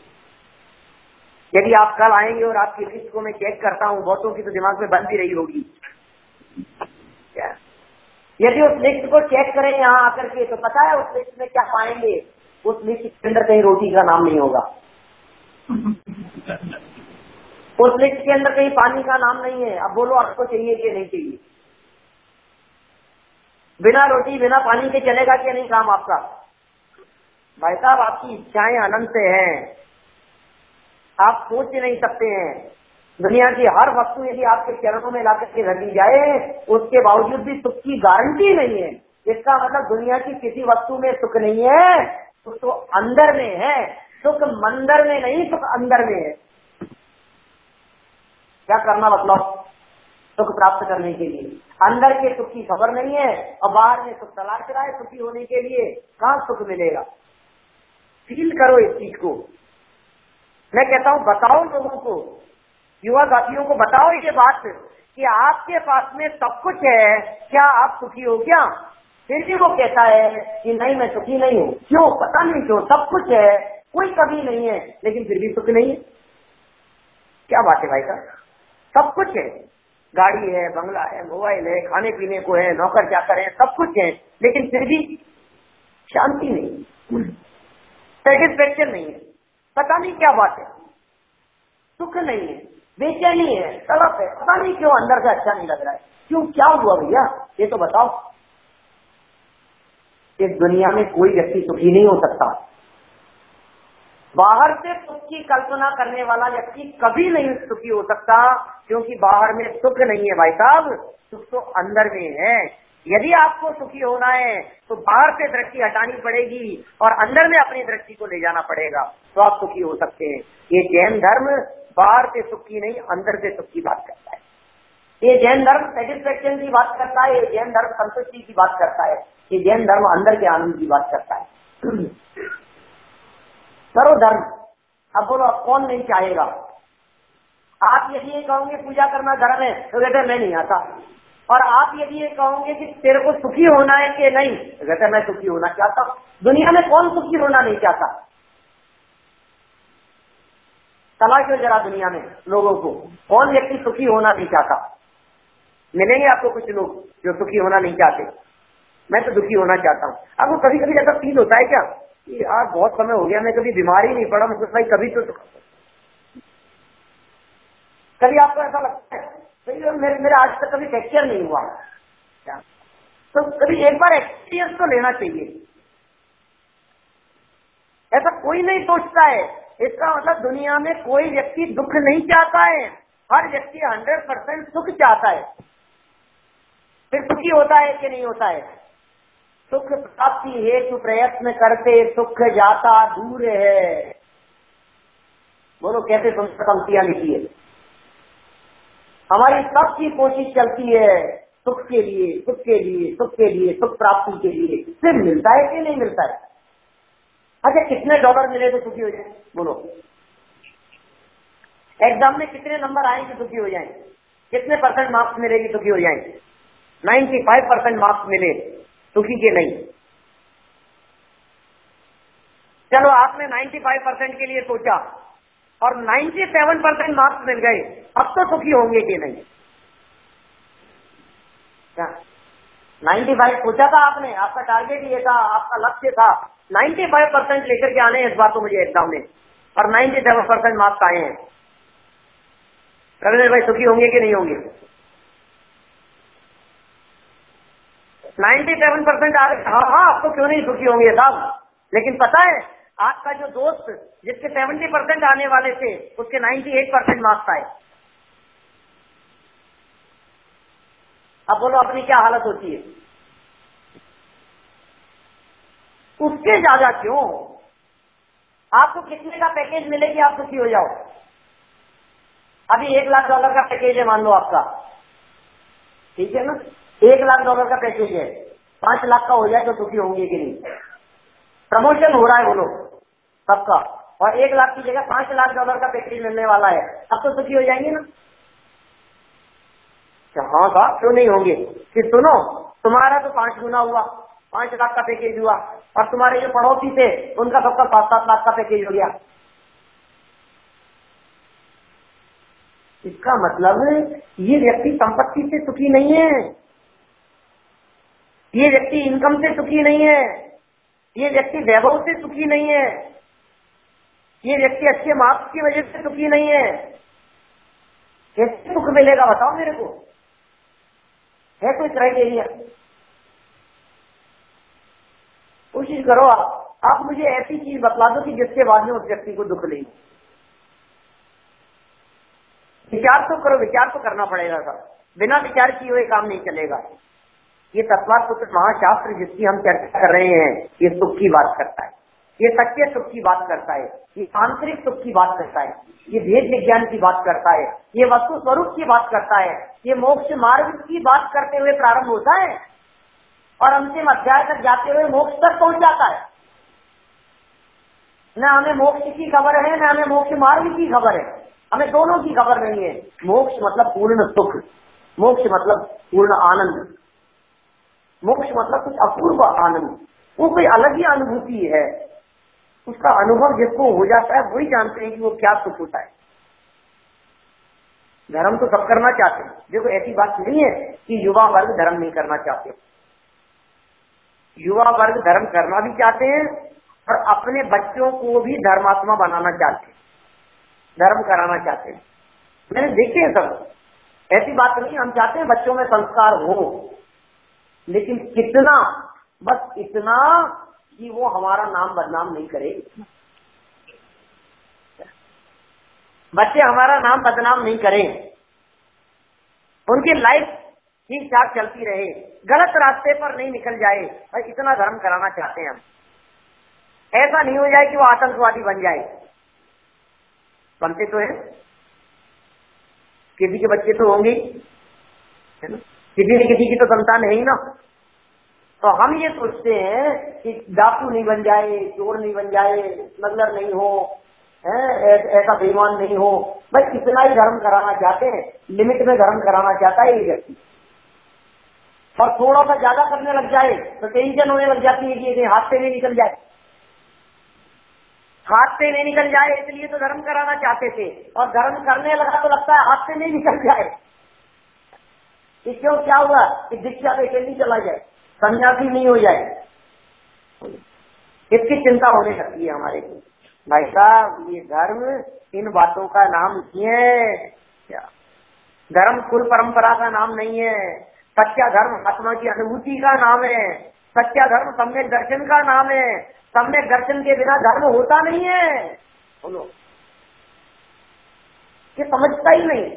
यदि आप कल आएंगे और आपकी लिस्ट को मैं चेक करता हूँ, बहुतों की तो दिमाग में बन भी रही होगी क्या? यदि उस लिस्ट को चेक करें यहाँ आकर के तो पता है उस लिस्ट में क्या पाएंगे? उस लिस्ट के अंदर कहीं रोटी का नाम नहीं होगा, उस लिस्ट के अंदर कहीं पानी का नाम नहीं है। अब बोलो आपको चाहिए कि नहीं चाहिए? बिना रोटी बिना पानी के चलेगा कि नहीं काम आपका? भाई साहब आपकी इच्छाएं अनंत हैं, आप सोच नहीं सकते हैं। दुनिया की हर वस्तु यदि आपके चरणों में लाकर के रख दी जाए उसके बावजूद भी सुख की गारंटी नहीं है। इसका मतलब दुनिया की किसी वस्तु में सुख नहीं है, सुख तो अंदर में है। सुख मंदिर में नहीं, सुख अंदर में है। क्या करना मतलब सुख प्राप्त करने के लिए? अंदर के सुख की खबर नहीं है और बाहर में सुख तलाश रहा है। सुखी होने के लिए कहाँ सुख मिलेगा? फील करो इस चीज को। मैं कहता हूं बताओ लोगों को, युवा साथियों को बताओ ये बात कि आपके पास में सब कुछ है, क्या आप सुखी हो क्या? फिर भी वो कहता है कि नहीं मैं सुखी नहीं हूं। क्यों? पता नहीं क्यों। सब कुछ है, कोई कमी नहीं है, लेकिन फिर भी सुख नहीं है। क्या बात है भाई साहब? सब कुछ है, गाड़ी है, बंगला है, मोबाइल है, खाने पीने को है, नौकर चाकर है, सब कुछ है, लेकिन फिर भी शांति नहीं, सेटिस्फेक्शन नहीं है। पता नहीं क्या बात है, सुख नहीं है, बेचैनी है, तड़प है, पता नहीं क्यों अंदर से अच्छा नहीं लग रहा है। क्यों? क्या हुआ भैया ये तो बताओ। इस दुनिया में कोई व्यक्ति सुखी नहीं हो सकता। बाहर से सुख की कल्पना करने वाला व्यक्ति कभी नहीं सुखी हो सकता, क्योंकि बाहर में सुख नहीं है भाई साहब, सुख तो अंदर में है। यदि आपको सुखी होना है तो बाहर से दृष्टि हटानी पड़ेगी और अंदर में अपनी दृष्टि को ले जाना पड़ेगा, तो आप सुखी हो सकते हैं। ये जैन धर्म बाहर से सुख की नहीं, अंदर से सुख की बात करता है। ये जैन धर्म सेटिस्फेक्शन की बात करता है, ये जैन धर्म संतुष्टि की बात करता है, ये जैन धर्म अंदर के आनंद की बात करता है। करो धर्म। अब बोलो अब कौन नहीं चाहेगा? आप यदि ये कहोगे पूजा करना धर्म है तो कहते मैं नहीं आता, और आप यदि ये कहोगे कि तेरे को सुखी होना है कि नहीं तो कहते मैं सुखी होना चाहता हूं। दुनिया में कौन सुखी होना नहीं चाहता? तलाशो जरा दुनिया में लोगों को, कौन व्यक्ति सुखी होना नहीं चाहता? मिलेंगे आपको कुछ लोग जो सुखी होना नहीं चाहते। मैं तो दुखी होना चाहता हूँ। आपको कभी कभी ऐसा फील होता है क्या कि यार बहुत समय हो गया मैं कभी बीमार ही नहीं पड़ा, मुझे भाई कभी तो कभी आपको ऐसा लगता है मेरे आज तक कभी फ्रैक्चर नहीं हुआ क्या? तो कभी एक बार एक्सपीरियंस तो लेना चाहिए। ऐसा कोई नहीं सोचता है। इसका मतलब दुनिया में कोई व्यक्ति दुख नहीं चाहता है, हर व्यक्ति 100% सुख चाहता है। फिर सुखी होता है कि नहीं होता है? सुख प्राप्ति हेतु प्रयत्न करते सुख जाता दूर है। बोलो कैसे सुंदर पंक्तियां लिखी है। हमारी सबकी कोशिश चलती है सुख के लिए, सुख के लिए, सुख के लिए, सुख प्राप्ति के लिए। फिर मिलता है कि नहीं मिलता है? अच्छा कितने डॉलर मिले तो सुखी हो जाए? बोलो एग्जाम में कितने नंबर आएंगे सुखी हो जाए? कितने परसेंट मार्क्स मिलेगी सुखी हो जाए? 95% मार्क्स मिले सुखी के नहीं। चलो आपने 95% के लिए सोचा और 97% मार्क्स मिल गए, अब तो सुखी होंगे कि नहीं? क्या 95 सोचा था आपने, आपका टारगेट ये था, आपका लक्ष्य था 95% लेकर के आने इस बार तो मुझे एग्जाम में, और 97% मार्क्स आए हैं। रविंद्र भाई सुखी होंगे कि नहीं होंगे? 97% आ रहे, हाँ हाँ, आपको क्यों नहीं सुखी होंगे साहब। लेकिन पता है आपका जो दोस्त जिसके 70% आने वाले थे उसके 98% मार्क्स आए। अब बोलो अपनी क्या हालत होती है? उसके ज्यादा क्यों? आपको कितने का पैकेज मिले कि आप सुखी हो जाओ? अभी $1 लाख का पैकेज है मान लो आपका, ठीक है ना? $1,00,000 का पैकेज है, 5 लाख का हो जाए तो सुखी होंगे कि नहीं? प्रमोशन हो रहा है वो लोग सबका, और 1 लाख की जगह $5 लाख का पैकेज मिलने वाला है, अब तो सुखी हो जाएंगे ना? हाँ साहब, क्यों नहीं होंगे? फिर सुनो, तुम्हारा तो 5 गुना हुआ, 5 लाख का पैकेज हुआ, और तुम्हारे जो पड़ोसी थे उनका सबका 7-7 लाख का पैकेज हो गया। इसका मतलब ये व्यक्ति संपत्ति से सुखी नहीं है, ये व्यक्ति इनकम से सुखी नहीं है, ये व्यक्ति वैभव से सुखी नहीं है, ये व्यक्ति अच्छे मार्क्स की वजह से सुखी नहीं है। कैसे सुख मिलेगा बताओ मेरे को? है कोई क्राइटेरिया? कोशिश करो आप मुझे ऐसी चीज बतला दो कि जिसके बाद में उस व्यक्ति को दुख नहीं। विचार तो करो, विचार तो करना पड़ेगा सर, बिना विचार किए हुए काम नहीं चलेगा। ये तत्वात्म महाशास्त्र जिसकी हम चर्चा कर रहे हैं, ये सुख की बात करता है, ये सत्य सुख की बात करता है, ये आंतरिक सुख की बात करता है, ये भेद विज्ञान की बात करता है, ये वस्तु स्वरूप की बात करता है, ये मोक्ष मार्ग की बात करते हुए प्रारंभ होता है और अंतिम अध्याय तक जाते हुए मोक्ष तक पहुंच जाता है। न हमें मोक्ष की खबर है, न हमें मोक्ष मार्ग की खबर है, हमें दोनों की खबर नहीं है। मोक्ष मतलब पूर्ण सुख, मोक्ष मतलब पूर्ण आनंद, मोक्ष मतलब कुछ अपूर्व आनंद, वो कोई अलग ही अनुभूति है। उसका अनुभव जिसको हो जाता है वही जानते हैं कि वो क्या सुख होता है। धर्म तो सब करना चाहते हैं, देखो ऐसी बात नहीं है कि युवा वर्ग धर्म नहीं करना चाहते, युवा वर्ग धर्म करना भी चाहते हैं और अपने बच्चों को भी धर्मात्मा बनाना चाहते हैं, धर्म कराना चाहते हैं। मैंने देखे हैं सब, ऐसी बात नहीं, हम चाहते हैं बच्चों में संस्कार हो, लेकिन कितना, बस इतना कि वो हमारा नाम बदनाम नहीं करे, बच्चे हमारा नाम बदनाम नहीं करें, उनकी लाइफ ठीक ठाक चलती रहे, गलत रास्ते पर नहीं निकल जाए, बस इतना धर्म कराना चाहते हैं हम। ऐसा नहीं हो जाए कि वो आतंकवादी बन जाए, बनते तो है, किसी के बच्चे तो होंगे, किसी न किसी की तो संतान है ही ना। तो हम ये सोचते हैं कि डाकू नहीं बन जाए, चोर नहीं बन जाए, स्मगलर नहीं हो, ऐसा बेईमान नहीं हो, बस इतना ही धर्म कराना चाहते हैं, लिमिट में धर्म कराना चाहता है ये व्यक्ति। और थोड़ा सा ज्यादा करने लग जाए तो टेंशन होने लग जाती है कि हाथ से नहीं निकल जाए, हाथ से नहीं निकल जाए, इसलिए तो धर्म कराना चाहते थे, और धर्म करने लगा तो लगता है हाथ से नहीं निकल जाए। ये क्यों, क्या हुआ कि दीक्षा लेके नहीं चला जाए, सन्यासी नहीं हो जाए, इसकी चिंता होने लगती है हमारे को। भाई साहब, ये धर्म इन बातों का नाम नहीं है, क्या धर्म कुल परंपरा का नाम नहीं है, सच्चा धर्म आत्मा की अनुभूति का नाम है, सच्चा धर्म सम्यक दर्शन का नाम है, सम्यक दर्शन के बिना धर्म होता नहीं है। बोलो, ये समझता ही नहीं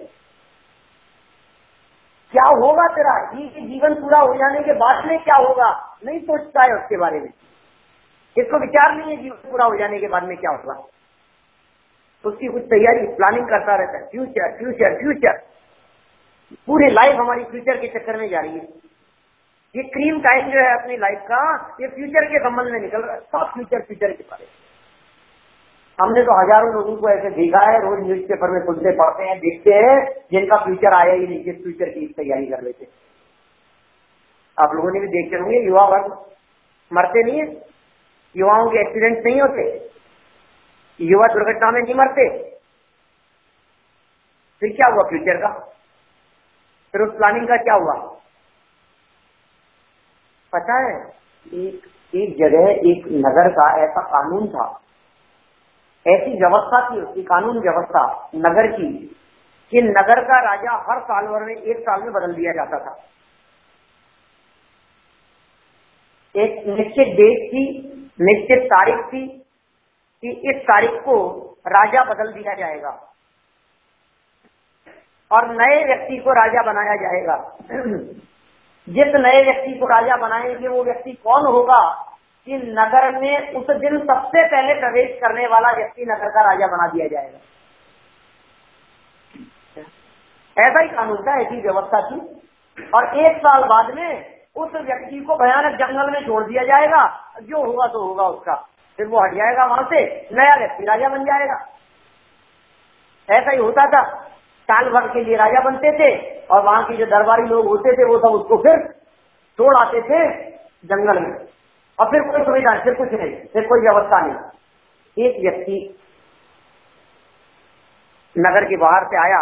क्या होगा तेरा, ये जीवन पूरा हो जाने के बाद में क्या होगा, नहीं सोचता है उसके बारे में, इसको विचार नहीं है जीवन पूरा हो जाने के बाद में क्या होगा। उसकी कुछ तैयारी प्लानिंग करता रहता है, फ्यूचर फ्यूचर फ्यूचर, पूरी लाइफ हमारी फ्यूचर के चक्कर में जा रही है। ये क्रीम टाइम जो है अपनी लाइफ का, ये फ्यूचर के संबंध में निकल रहा है, सब फ्यूचर फ्यूचर के बारे में। हमने तो हजारों लोगों को ऐसे देखा है, रोज न्यूज़पेपर में सुनते पढ़ते हैं, देखते हैं, जिनका फ्यूचर आया ही नहीं, जिस फ्यूचर की तैयारी कर रहे थे। आप लोगों ने भी देखे होंगे, युवा वर्ग मरते नहीं है, युवाओं के एक्सीडेंट नहीं होते, युवा दुर्घटना में नहीं मरते, फिर क्या हुआ फ्यूचर का, फिर उस प्लानिंग का क्या हुआ? पता है, एक जगह एक नगर का ऐसा कानून था, ऐसी व्यवस्था थी उसकी, कानून व्यवस्था नगर की, कि नगर का राजा हर साल भर में 1 साल में बदल दिया जाता था। एक निश्चित डेट थी, निश्चित तारीख थी कि इस तारीख को राजा बदल दिया जाएगा और नए व्यक्ति को राजा बनाया जाएगा। जिस नए व्यक्ति को राजा बनाएंगे वो व्यक्ति कौन होगा कि नगर में उस दिन सबसे पहले प्रवेश करने वाला व्यक्ति नगर का राजा बना दिया जाएगा। ऐसा ही कानून था, ऐसी व्यवस्था थी। और 1 साल बाद में उस व्यक्ति को भयानक जंगल में छोड़ दिया जाएगा, जो होगा तो होगा उसका, फिर वो हट जाएगा वहां से, नया व्यक्ति राजा बन जाएगा। ऐसा ही होता था, साल भर के लिए राजा बनते थे और वहां के जो दरबारी लोग होते थे वो सब उसको फिर छोड़ आते थे जंगल में, और फिर कोई सुविधा, फिर कुछ नहीं, फिर कोई व्यवस्था नहीं। एक व्यक्ति नगर के बाहर से आया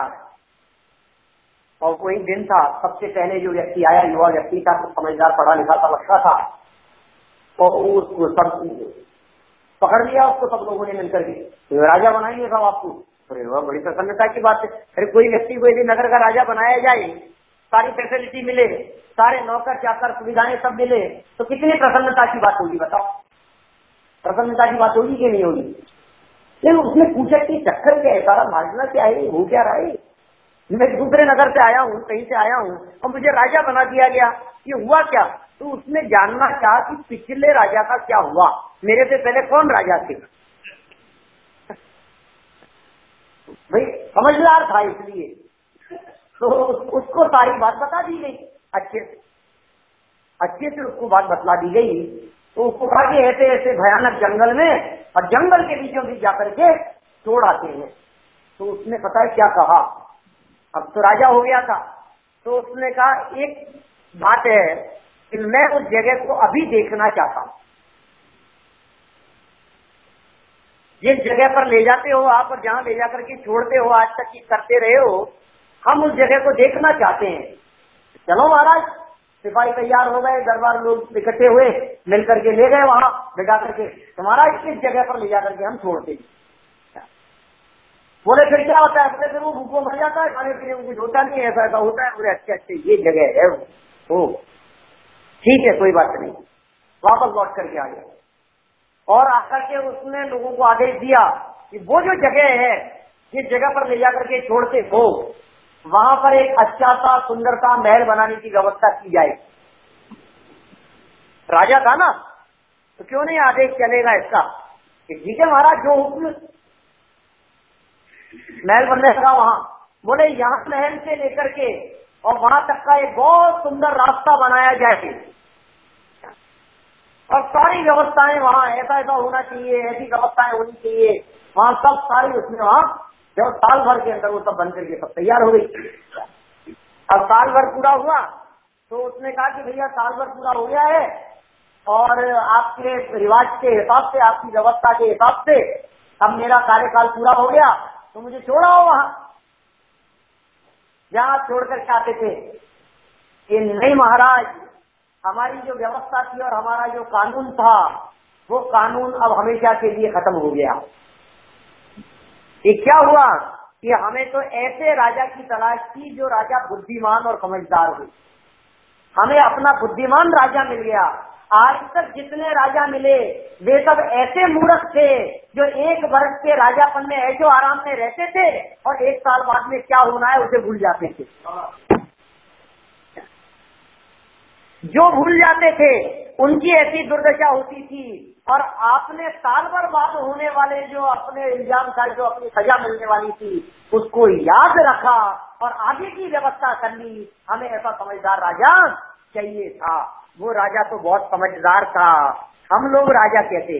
और कोई दिन था, सबसे पहले जो व्यक्ति आया युवा व्यक्ति था, तो समझदार पढ़ा लिखा था लगता था, और उसको सब पकड़ लिया उसको सब लोगों ने मिलकर के, तो राजा बनाएंगे सब आपको। अरे वह बड़ी प्रसन्नता की बात है। अरे कोई व्यक्ति को यदि नगर का राजा बनाया जाए, सारी फैसिलिटी मिले, सारे नौकर चाकर सुविधाएं सब मिले, तो कितनी प्रसन्नता की बात होगी बताओ। प्रसन्नता की बात होगी कि नहीं होगी? लेकिन उसने पूछा कि चक्कर क्या है, सारा मामला क्या है, हो क्या रहा है? मैं दूसरे नगर से आया हूँ, कहीं से आया हूँ और मुझे राजा बना दिया गया, ये हुआ क्या? तो उसने जानना चाहा कि पिछले राजा का क्या हुआ, मेरे से पहले कौन राजा थे। भाई समझदार था इसलिए तो उसको सारी बात बता दी गई, अच्छे से उसको बात बतला दी गई। तो उसको कहा कि ऐसे ऐसे भयानक जंगल में, और जंगल के बीचों बीच जाकर के छोड़ आते हैं। तो उसने पता है क्या कहा, अब तो राजा हो गया था, तो उसने कहा एक बात है कि मैं उस जगह को अभी देखना चाहता हूं, जिस जगह पर ले जाते हो आप और जहां ले जाकर के छोड़ते हो, आज तक की करते रहे हो, हम उस जगह को देखना चाहते हैं। चलो महाराज, सिपाही तैयार हो गए, दरबार लोग इकट्ठे हुए, मिलकर के ले गए वहां बिठा करके, तुम्हारा इस जगह पर ले जाकर के हम छोड़ते हैं। बोले फिर क्या होता है? बोले फिर वो भूखों मर जाता है, खाने पीने को कुछ होता नहीं, ऐसा ऐसा होता है। बोले अच्छे अच्छे ये जगह है वो, ठीक है कोई बात नहीं। वापस लौट करके आ गया और आकर के उसने लोगों को आदेश दिया कि वो जो जगह है जिस जगह पर ले जाकर के छोड़ते हो, वहां पर एक अच्छा सा सुंदर सा महल बनाने की व्यवस्था की जाए। राजा था ना, तो क्यों नहीं आदेश चलेगा इसका कि ठीक है महाराज, जो हुक्म, महल बनने लगा वहां। बोले यहाँ महल से लेकर के और वहां तक का एक बहुत सुंदर रास्ता बनाया जाए और सारी व्यवस्थाएं वहां, ऐसा ऐसा होना चाहिए, ऐसी व्यवस्थाएं होनी चाहिए वहां, सब सारी उसमें वहां जब साल भर के अंदर वो सब बन करके सब तैयार हो गई। अब साल भर पूरा हुआ तो उसने कहा कि भैया साल भर पूरा हो गया है और आपके रिवाज के हिसाब से, आपकी व्यवस्था के हिसाब से अब मेरा कार्यकाल पूरा हो गया, तो मुझे छोड़ाओ वहां जहां आप छोड़कर के आते थे। कि नहीं महाराज, हमारी जो व्यवस्था थी और हमारा जो कानून था, वो कानून अब हमेशा के लिए खत्म हो गया। ये क्या हुआ कि हमें तो ऐसे राजा की तलाश थी जो राजा बुद्धिमान और समझदार हो, हमें अपना बुद्धिमान राजा मिल गया। आज तक जितने राजा मिले वे सब ऐसे मूर्ख थे जो 1 वर्ष के राजापन में ऐशो आराम में रहते थे और 1 साल बाद में क्या होना है उसे भूल जाते थे। जो भूल जाते थे उनकी ऐसी दुर्दशा होती थी, और आपने साल भर बाद होने वाले जो अपने इल्जाम था, जो अपनी सजा मिलने वाली थी, उसको याद रखा और आगे की व्यवस्था कर ली। हमें ऐसा समझदार राजा चाहिए था। वो राजा तो बहुत समझदार था, हम लोग राजा कहते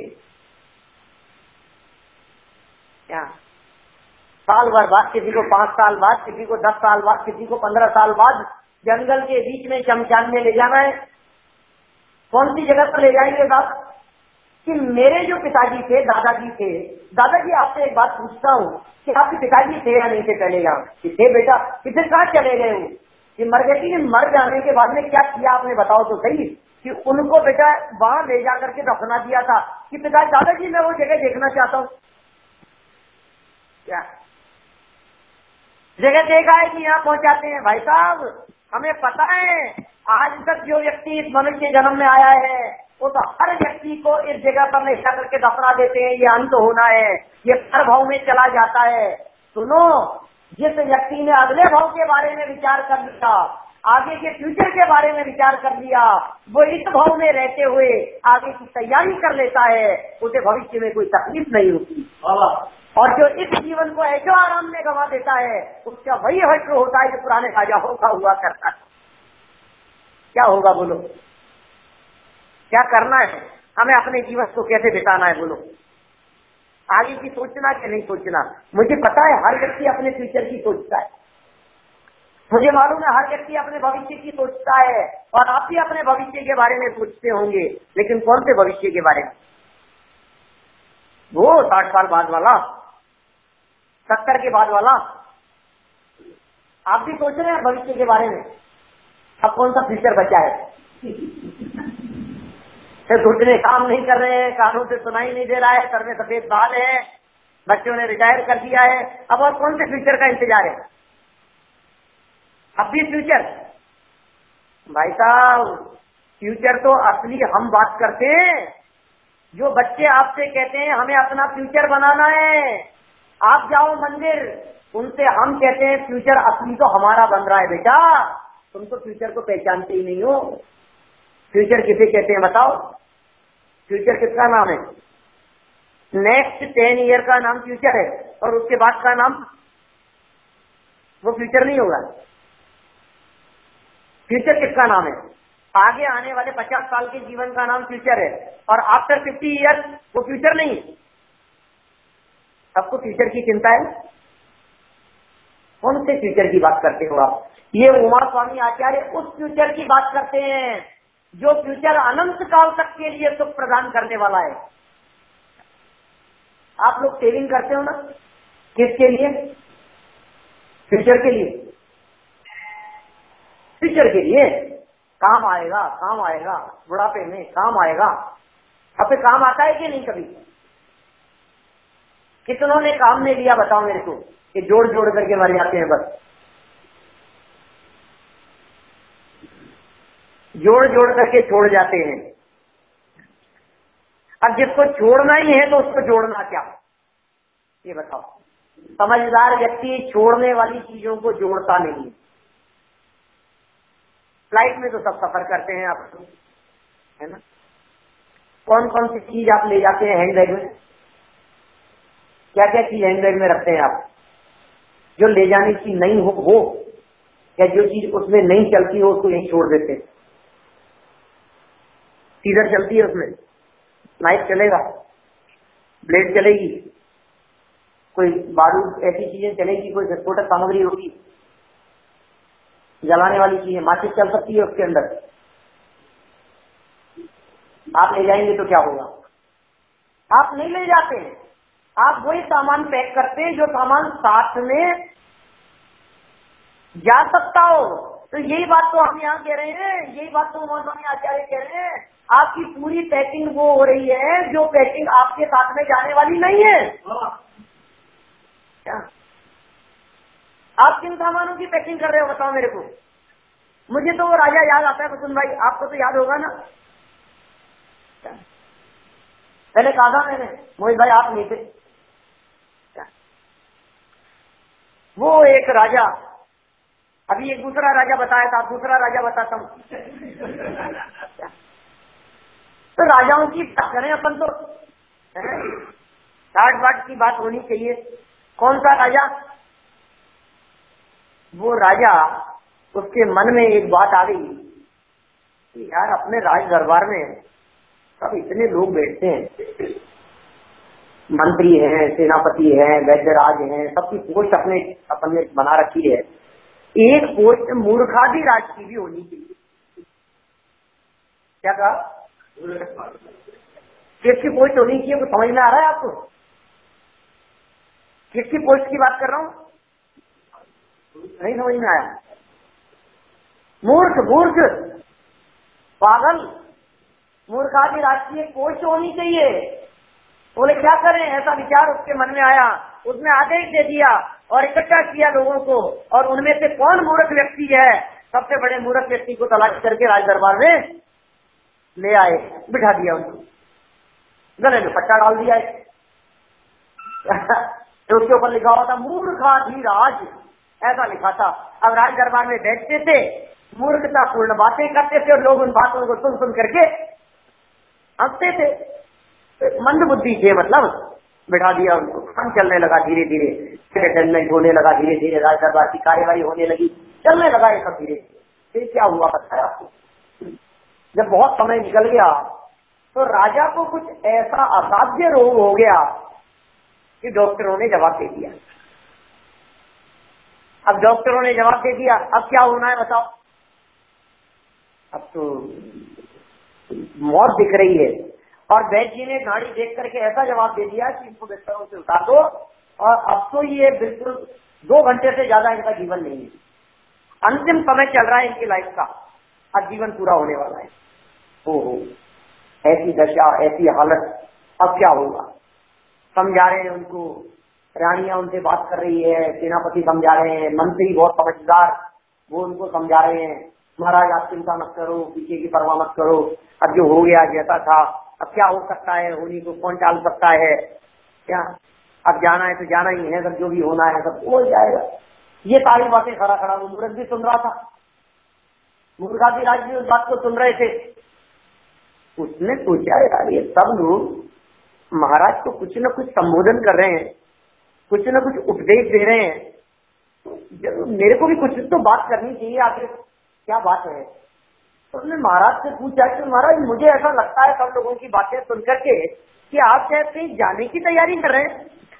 क्या? साल भर बाद, किसी को 5 साल बाद, किसी को 10 साल बाद, किसी को 15 साल बाद जंगल के बीच में शमशान में ले जाना है। कौन सी जगह पर ले जाएंगे साहब? कि मेरे जो पिताजी थे, दादाजी थे, दादाजी आपसे एक बात पूछता हूँ कि आपके पिताजी थे या नहीं थे पहले यहाँ? कि थे बेटा। किधर कहाँ चले गए वो? कि मर गए थी। मर जाने के बाद में क्या किया आपने बताओ तो सही। कि उनको बेटा वहां ले जाकर के दफना दिया था। कि पिताजी, दादाजी मैं वो जगह देखना चाहता हूँ। क्या जगह देखा है कि यहाँ पहुंचाते हैं? भाई साहब हमें पता है, आज तक जो व्यक्ति इस मनुष्य जन्म में आया है वो तो हर व्यक्ति को इस जगह पर ले जाकर के दफना देते हैं। ये अंत होना है, ये भाव में चला जाता है। सुनो, जिस व्यक्ति ने अगले भाव के बारे में विचार कर लिया, आगे के फ्यूचर के बारे में विचार कर लिया, वो इस भाव में रहते हुए आगे की तैयारी कर लेता है, उसे भविष्य में कोई तकलीफ नहीं होती। और जो इस जीवन को ऐसे आराम में गंवा देता है, उसका वही हश्र होता है जो पुराने राजाओं का हुआ करता है। क्या होगा बोलो? क्या करना है हमें? अपने जीवन को कैसे बिताना है बोलो? आगे की सोचना कि नहीं सोचना? मुझे पता है हर व्यक्ति अपने फ्यूचर की सोचता है, मुझे मालूम है हर व्यक्ति अपने भविष्य की सोचता है, और आप भी अपने भविष्य के बारे में सोचते होंगे, लेकिन कौन से भविष्य के बारे में? वो 60 साल बाद वाला, 70 के बाद वाला? आप भी सोच रहे हैं भविष्य के बारे में? अब कौन सा फ्यूचर बचा है? सोचने काम नहीं कर रहे हैं, कानों से सुनाई नहीं दे रहा है, सर में सफेद बाल है, बच्चों ने रिटायर कर दिया है, अब और कौन से फ्यूचर का इंतजार है? अब भी फ्यूचर? भाई साहब, फ्यूचर तो असली हम बात करते हैं। जो बच्चे आपसे कहते हैं हमें अपना फ्यूचर बनाना है, आप जाओ मंदिर, उनसे हम कहते हैं फ्यूचर असली तो हमारा बन रहा है बेटा, तुम तो फ्यूचर को पहचानते ही नहीं हो। फ्यूचर किसे कहते हैं बताओ? फ्यूचर किसका नाम है? नेक्स्ट 10 ईयर का नाम फ्यूचर है, और उसके बाद का नाम वो फ्यूचर नहीं होगा। फ्यूचर किसका नाम है? आगे आने वाले 50 साल के जीवन का नाम फ्यूचर है, और आफ्टर 50 ईयर्स वो फ्यूचर नहीं। सबको फ्यूचर की चिंता है। कौन से फ्यूचर की बात करते हो आप? ये उमा स्वामी आचार्य उस फ्यूचर की बात करते हैं जो फ्यूचर अनंत काल तक के लिए सुख प्रदान करने वाला है। आप लोग सेविंग करते हो ना, किसके लिए? फ्यूचर के लिए। फ्यूचर के लिए काम आएगा, काम आएगा, बुढ़ापे में काम आएगा। अब पे काम आता है कि नहीं? कभी कितनों ने काम में लिया बताओ मेरे को, कि जोड़ जोड़ करके मर जाते हैं, बस जोड़ जोड़ करके छोड़ जाते हैं। अब जिसको छोड़ना ही है तो उसको जोड़ना क्या, ये बताओ? समझदार व्यक्ति छोड़ने वाली चीजों को जोड़ता नहीं। फ्लाइट में तो सब सफर करते हैं आप, है ना? कौन कौन सी चीज आप ले जाते हैं हैंडबैग में? क्या क्या चीज हैंडबैग में रखते हैं आप? जो ले जाने की नहीं हो वो, या जो चीज उसमें नहीं चलती हो उसको यहीं छोड़ देते हैं? सीजर चलती है उसमें, नाइफ चलेगा, ब्लेड चलेगी, कोई बारूद ऐसी चीजें चलेगी, कोई विस्फोटक सामग्री होगी, जलाने वाली चीजें, माचिस चल सकती है उसके अंदर। आप ले जाएंगे तो क्या होगा? आप नहीं ले जाते हैं, आप वही सामान पैक करते हैं जो सामान साथ में जा सकता हो। तो यही बात तो हम यहाँ कह रहे हैं, यही बात तो उमा स्वामी आचार्य कह रहे हैं। आपकी पूरी पैकिंग वो हो रही है जो पैकिंग आपके साथ में जाने वाली नहीं है। क्या आप किन सामानों की पैकिंग कर रहे हो बताओ मेरे को? मुझे तो वो राजा याद आता है कुसुम भाई, आपको तो याद होगा ना? पहले कहा था मैंने, मोहित भाई आप नहीं थे। वो एक राजा, अभी एक दूसरा राजा बताया था, दूसरा राजा बताता हूँ। तो राजाओं की बात करें अपन तो, ठाट बाट की बात होनी चाहिए। कौन सा राजा? वो राजा, उसके मन में एक बात आ गई कि यार अपने राज दरबार में सब इतने लोग बैठते हैं, मंत्री हैं, सेनापति हैं, वैद्यराज हैं, सबकी पोस्ट अपन ने बना रखी है, एक पोस्ट मूर्खादि राज की भी होनी चाहिए। क्या कहा? किसकी पोस्ट होनी चाहिए? कुछ समझ में आ रहा है आपको? किसकी पोस्ट की बात कर रहा हूं? नहीं समझ में आया? मूर्ख, मूर्ख, पागल, मूर्खादि राष्ट्रीय पोस्ट होनी चाहिए। बोले क्या करें? ऐसा विचार उसके मन में आया, उसने आदेश दे दिया और इकट्ठा किया लोगों को, और उनमें से कौन मूर्ख व्यक्ति है, सबसे बड़े मूर्ख व्यक्ति को तलाश करके राज दरबार में ले आए, बिठा दिया उनको, गले में पट्टा डाल दिया है। तो उसके ऊपर लिखा हुआ था मूर्खाधिराज, ऐसा लिखा था। अब राज दरबार में बैठते थे, मूर्खतापूर्ण बातें करते थे, और लोग उन बातों को सुन सुन करके हंसते थे। मंद बुद्धि थे, मतलब बिठा दिया उनको। काम चलने लगा धीरे धीरे, अटेंडमेंट होने लगा धीरे धीरे, राज दरबार की कार्यवाही होने लगी, चलने लगा ये सब धीरे धीरे। फिर क्या हुआ पता है आपको? जब बहुत समय निकल गया तो राजा को कुछ ऐसा असाध्य रोग हो गया कि डॉक्टरों ने जवाब दे दिया। अब डॉक्टरों ने जवाब दे दिया, अब क्या होना है बताओ। अब तो मौत दिख रही है। और वैद्य जी ने गाड़ी देख करके ऐसा जवाब दे दिया कि इनको बिस्तरों से उतार दो, और अब तो ये बिल्कुल 2 घंटे से ज्यादा इनका जीवन नहीं है, अंतिम समय चल रहा है इनकी लाइफ का, अब जीवन पूरा होने वाला है। ओहो, ऐसी दशा, ऐसी हालत, अब क्या होगा। समझा रहे हैं उनको, रानियां उनसे बात कर रही है, सेनापति समझा रहे हैं, मंत्री बहुत समझदार वो उनको समझा रहे हैं, महाराज आप चिंता मत करो, पीछे की परवाह मत करो, अब जो हो गया जैसा था, अब क्या हो सकता है, होने को कौन टाल सकता है, क्या अब जाना है तो जाना ही है, सब जो भी होना है सब हो जाएगा। ये सारी बातें खड़ा खड़ा वो मूर्ख भी सुन रहा था, मूर्खाधिराज भी उस बात को सुन रहे थे। उसने सोचा यार ये सब लोग महाराज को कुछ न कुछ संबोधन कर रहे हैं, कुछ न कुछ उपदेश दे रहे हैं, तो मेरे को भी कुछ तो बात करनी चाहिए, आखिर क्या बात है। तो उसने महाराज से पूछा कि महाराज मुझे ऐसा लगता है सब लोगों की बातें सुन करके कि आप शायद कहीं जाने की तैयारी कर रहे हैं।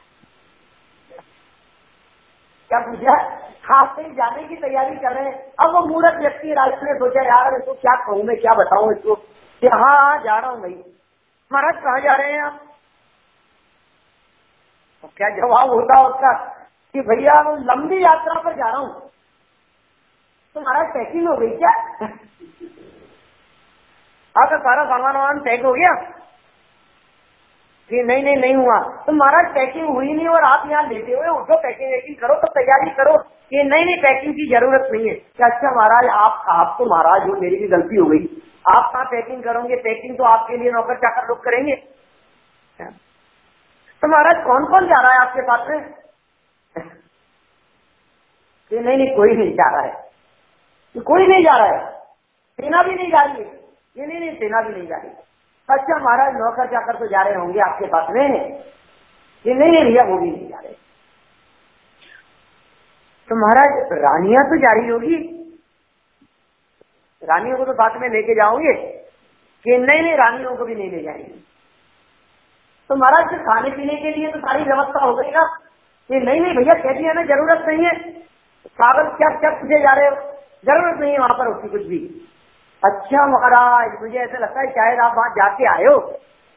क्या पूछा? आप कहीं जाने की तैयारी कर रहे हैं। अब वो मूर्ख व्यक्ति राजा ने सोचा यार इसको क्या कहूं, मैं क्या बताऊं इसको कि हाँ जा रहा हूं भाई। महाराज कहाँ जा रहे हैं आप? तो क्या जवाब होता उसका कि भैया लंबी यात्रा पर जा रहा हूं। तो महाराज पैकिंग हो गई क्या? आपका सारा सामान वामान पैक हो गया? कि नहीं नहीं नहीं हुआ। तो महाराज पैकिंग हुई नहीं और आप यहाँ लेटे हुए, उठो पैकिंग वैकिंग करो, तो तैयारी करो। कि नहीं नहीं पैकिंग की जरूरत नहीं है। क्या अच्छा महाराज आप तो महाराज हो, मेरी भी गलती हो गई, आप कहाँ पैकिंग करोगे, पैकिंग तो आपके लिए नौकर चाकर लोग करेंगे। तो महाराज कौन कौन जा रहा है आपके साथ में? कि नहीं नहीं कोई नहीं जा रहा है, कोई नहीं जा रहा है, सेना भी नहीं जा रही है। ये नहीं नहीं सेना भी नहीं जा रही। अच्छा महाराज नौकर चाकर तो जा रहे होंगे आपके पास में? ये नहीं नहीं भैया वो भी नहीं जा रहे। तो महाराज रानियां तो जा रही होगी, रानियों को तो साथ में लेके जाओगे? कि नहीं नहीं रानियों को भी नहीं ले जाएंगे। तो महाराज फिर खाने पीने के लिए तो सारी व्यवस्था हो गई ना? कि नहीं नहीं भैया कह दिया ना जरूरत नहीं है, पागल क्या क्या पूछे जा रहे हो, जरूरत नहीं है वहां पर उसकी कुछ भी। अच्छा महाराज मुझे ऐसा लगता है शायद आप वहां जाके आए हो,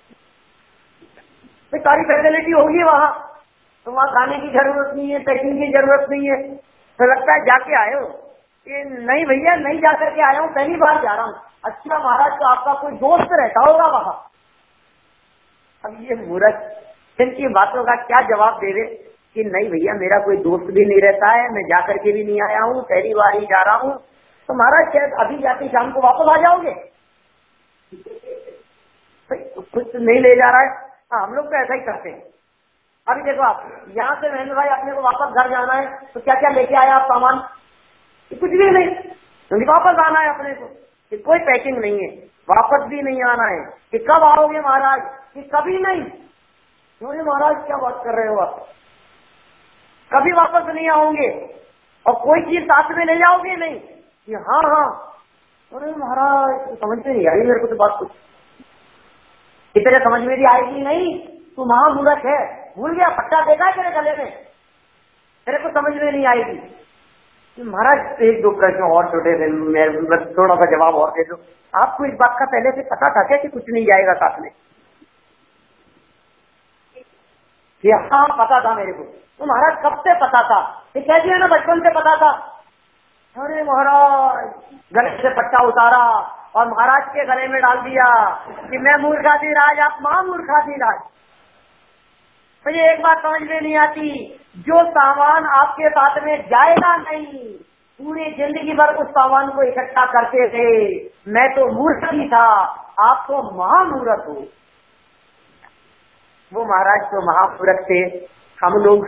तो सारी फैसिलिटी होगी वहां, तो वहां खाने की जरूरत नहीं है, पैकिंग की जरूरत नहीं है, तो लगता है जाके आए हो। कि नहीं भैया नहीं जा करके आया हूँ, पहली बार जा रहा हूँ। अच्छा महाराज तो आपका कोई दोस्त रहता होगा वहां? अब ये मूर्ख इनकी बातों का क्या जवाब दे दे कि नहीं भैया मेरा कोई दोस्त भी नहीं रहता है, मैं जा करके भी नहीं आया हूँ, पहली बार ही जा रहा हूँ। तो महाराज शायद अभी जाके शाम को वापस आ जाओगे? कुछ नहीं ले जा रहा है। हाँ हम लोग तो ऐसा ही करते हैं। अभी देखो आप यहाँ से महेंद्र भाई अपने को वापस घर जाना है, तो क्या क्या लेके आया आप सामान? कुछ भी नहीं, क्योंकि वापस आना है अपने को, कि कोई पैकिंग नहीं है, वापस भी नहीं आना है। कि कब आओगे महाराज? कि कभी नहीं। क्यों महाराज क्या बात कर रहे हो आप? कभी वापस नहीं आओगे और कोई चीज साथ में ले जाओगे नहीं? कि हाँ हाँ। अरे महाराज समझ में नहीं आई मेरे को तो बात, कुछ इतने समझ में भी आएगी नहीं, तू महामूर्ख है, भूल गया पट्टा देगा तेरे गले में, तेरे को समझ में नहीं आएगी। महाराज एक दो प्रश्न और छोटे थे, मैं थोड़ा सा जवाब और दे दो। आपको इस बात का पहले से पता था क्या कि कुछ नहीं जाएगा साथ में? कि हाँ पता था मेरे को। तो महाराज कब से पता था? ये कह दिया ना बचपन से पता था। अरे महाराज गले से पट्टा उतारा और महाराज के गले में डाल दिया कि मैं मूर्खाधिराज आप महामूर्खाधिराज। तो ये एक बात समझ में नहीं आती, जो सामान आपके साथ में जाएगा नहीं, पूरी जिंदगी भर उस सामान को इकट्ठा करते थे। मैं तो मूर्ख ही था, आप तो महामूर्ख हो। वो महाराज तो महामूर्ख थे, हम लोग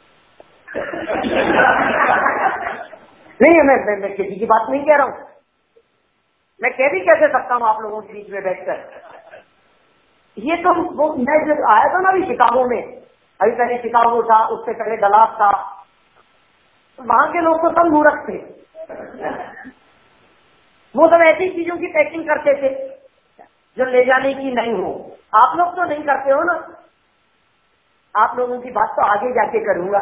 नहीं। मैं किसी की बात नहीं कह रहा हूं, मैं कह भी कैसे सकता हूं आप लोगों के बीच में बैठकर। ये तो वो मैं जब आया था ना अभी शिकागो में, अभी पहले शिकागो था, उससे पहले डलास था, तो वहां के लोग तो सब मूर्ख थे। वो सब ऐसी चीजों की पैकिंग करते थे जो ले जाने की नहीं हो। आप लोग तो नहीं करते हो ना, आप लोगों की बात तो आगे जाके करूंगा।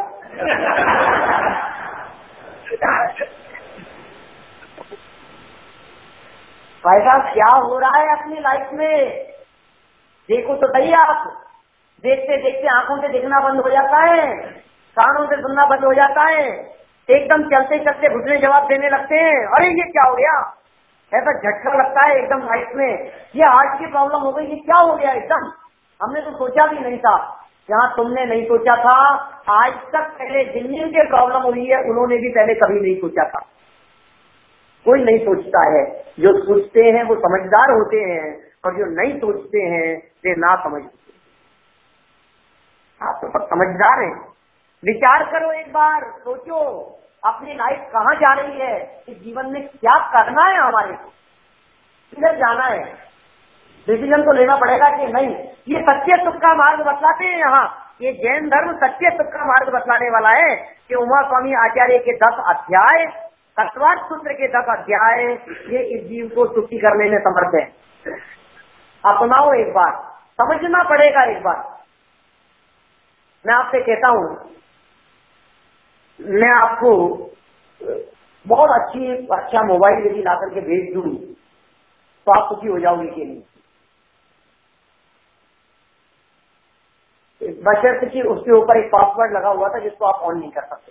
भाई साहब क्या हो रहा है अपनी लाइफ में, देखो तो सही। आप देखते देखते आंखों से देखना बंद हो जाता है, कानों से सुनना बंद हो जाता है, एकदम चलते चलते घुटने जवाब देने लगते हैं। अरे ये क्या हो गया, ऐसा झटका लगता है एकदम लाइफ में, ये हार्ट की प्रॉब्लम हो गई, ये क्या हो गया एकदम, हमने तो सोचा भी नहीं था। जहाँ तुमने नहीं सोचा था, आज तक पहले जिन के प्रॉब्लम हुई है उन्होंने भी पहले कभी नहीं सोचा था। कोई नहीं सोचता है, जो सोचते हैं वो समझदार होते हैं और जो नहीं सोचते हैं वे ना समझ होते हैं। आप तो सब समझदार हैं, विचार करो एक बार, सोचो अपनी लाइफ कहाँ जा रही है, इस जीवन में क्या करना है, हमारे को किधर जाना है, डिसीजन तो लेना पड़ेगा कि नहीं। ये सच्चे सुख का मार्ग बतलाते हैं यहाँ, ये जैन धर्म सच्चे सुख का मार्ग बतलाने वाला है कि उमा स्वामी आचार्य के 10 अध्याय, तत्वार्थ सूत्र के 10 अध्याय, ये इस जीव को सुखी करने में समर्थ है। अपनाओ एक बार, समझना पड़ेगा एक बार। मैं आपसे कहता हूं, मैं आपको बहुत अच्छा मोबाइल यदि ला करके भेज दूं तो आप सुखी हो जाओगे कि नहीं, बशर्ते कि उसके ऊपर एक पासवर्ड लगा हुआ था जिसको आप ऑन नहीं कर सकते,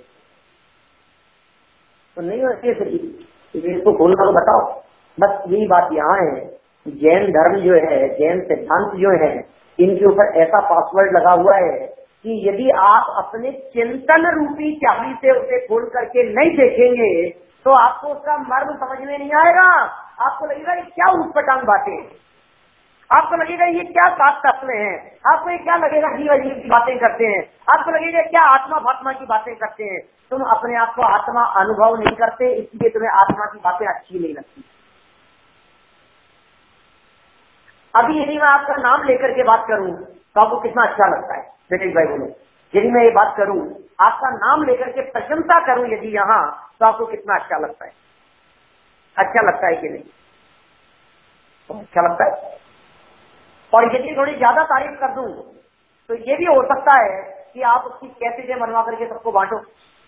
तो नहीं होती है। इसको खोलना तो बताओ। बस यही बात यहाँ है, जैन धर्म जो है, जैन सिद्धांत जो है, इनके ऊपर ऐसा पासवर्ड लगा हुआ है कि यदि आप अपने चिंतन रूपी चाबी से उसे खोल करके नहीं देखेंगे तो आपको उसका मर्म समझ में नहीं आएगा। आपको लगेगा ये क्या उटपटांग बातें, आपको लगेगा ये क्या बात तत्व हैं, आपको ये क्या लगेगा जीव अजीब की बातें करते हैं, आपको लगेगा क्या आत्मा फात्मा की बातें करते हैं। तुम अपने आप को आत्मा अनुभव नहीं करते, इसलिए तुम्हें आत्मा की बातें अच्छी नहीं लगती। अभी यदि मैं आपका नाम लेकर के बात करूं तो आपको कितना अच्छा लगता है, दिनेश भाई बोलो। यदि मैं ये बात करूं, आपका नाम लेकर के प्रशंसा करूं यदि यहाँ, तो आपको कितना अच्छा लगता है, अच्छा लगता है कि नहीं, तो अच्छा लगता है। और यदि थोड़ी ज्यादा तारीफ कर दूं तो ये भी हो सकता है कि आप उसकी कैसेटें बनवा करके सबको बांटो,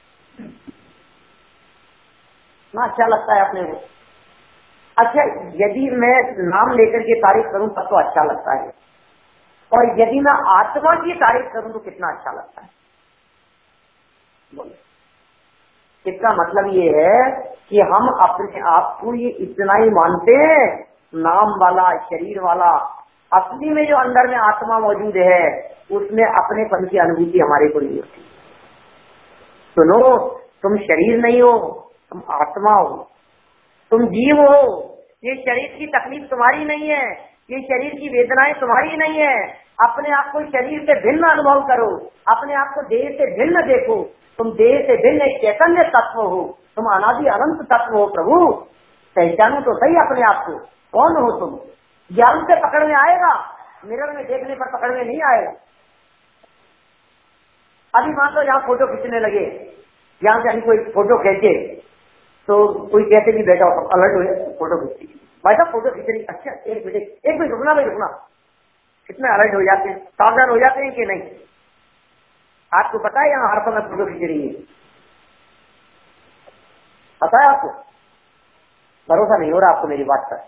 ना अच्छा लगता है अपने को। अच्छा, यदि मैं नाम लेकर के तारीफ करूं तब तो अच्छा लगता है, और यदि मैं आत्मा की तारीफ करूं तो कितना अच्छा लगता है। इसका मतलब ये है कि हम अपने आप को ये इतना ही मानते हैं, नाम वाला, शरीर वाला, असली में जो अंदर में आत्मा मौजूद है उसमें अपनेपन की अनुभूति हमारे को नहीं होती। सुनो, तुम शरीर नहीं हो, तुम आत्मा हो, तुम जीव हो। ये शरीर की तकलीफ तुम्हारी नहीं है, ये शरीर की वेदनाएं तुम्हारी नहीं है। अपने आप को शरीर से भिन्न अनुभव करो, अपने आप को देह से भिन्न देखो। तुम देह से भिन्न एक चैतन्य तत्व हो, तुम अनादि अनंत तत्व हो। प्रभु पहचानो तो सही अपने आप को, कौन हो तुम। ज्ञान से पकड़ में आएगा, मिरर में देखने पर पकड़ में नहीं आएगा। अभी मान लो यहाँ फोटो खींचने लगे, यहाँ से अभी कोई फोटो खींचे तो कोई कैसे भी बैठा हो अलर्ट हो जाए, फोटो खींची, भाई साहब फोटो खींच रही, अच्छा एक मिनट रुकना भाई रुकना, कितने अलर्ट हो जाते हैं, सावधान हो जाते हैं कि नहीं। आपको पता है यहाँ हर समय फोटो खींच रही है, पता है आपको, भरोसा नहीं हो रहा आपको मेरी बात पर,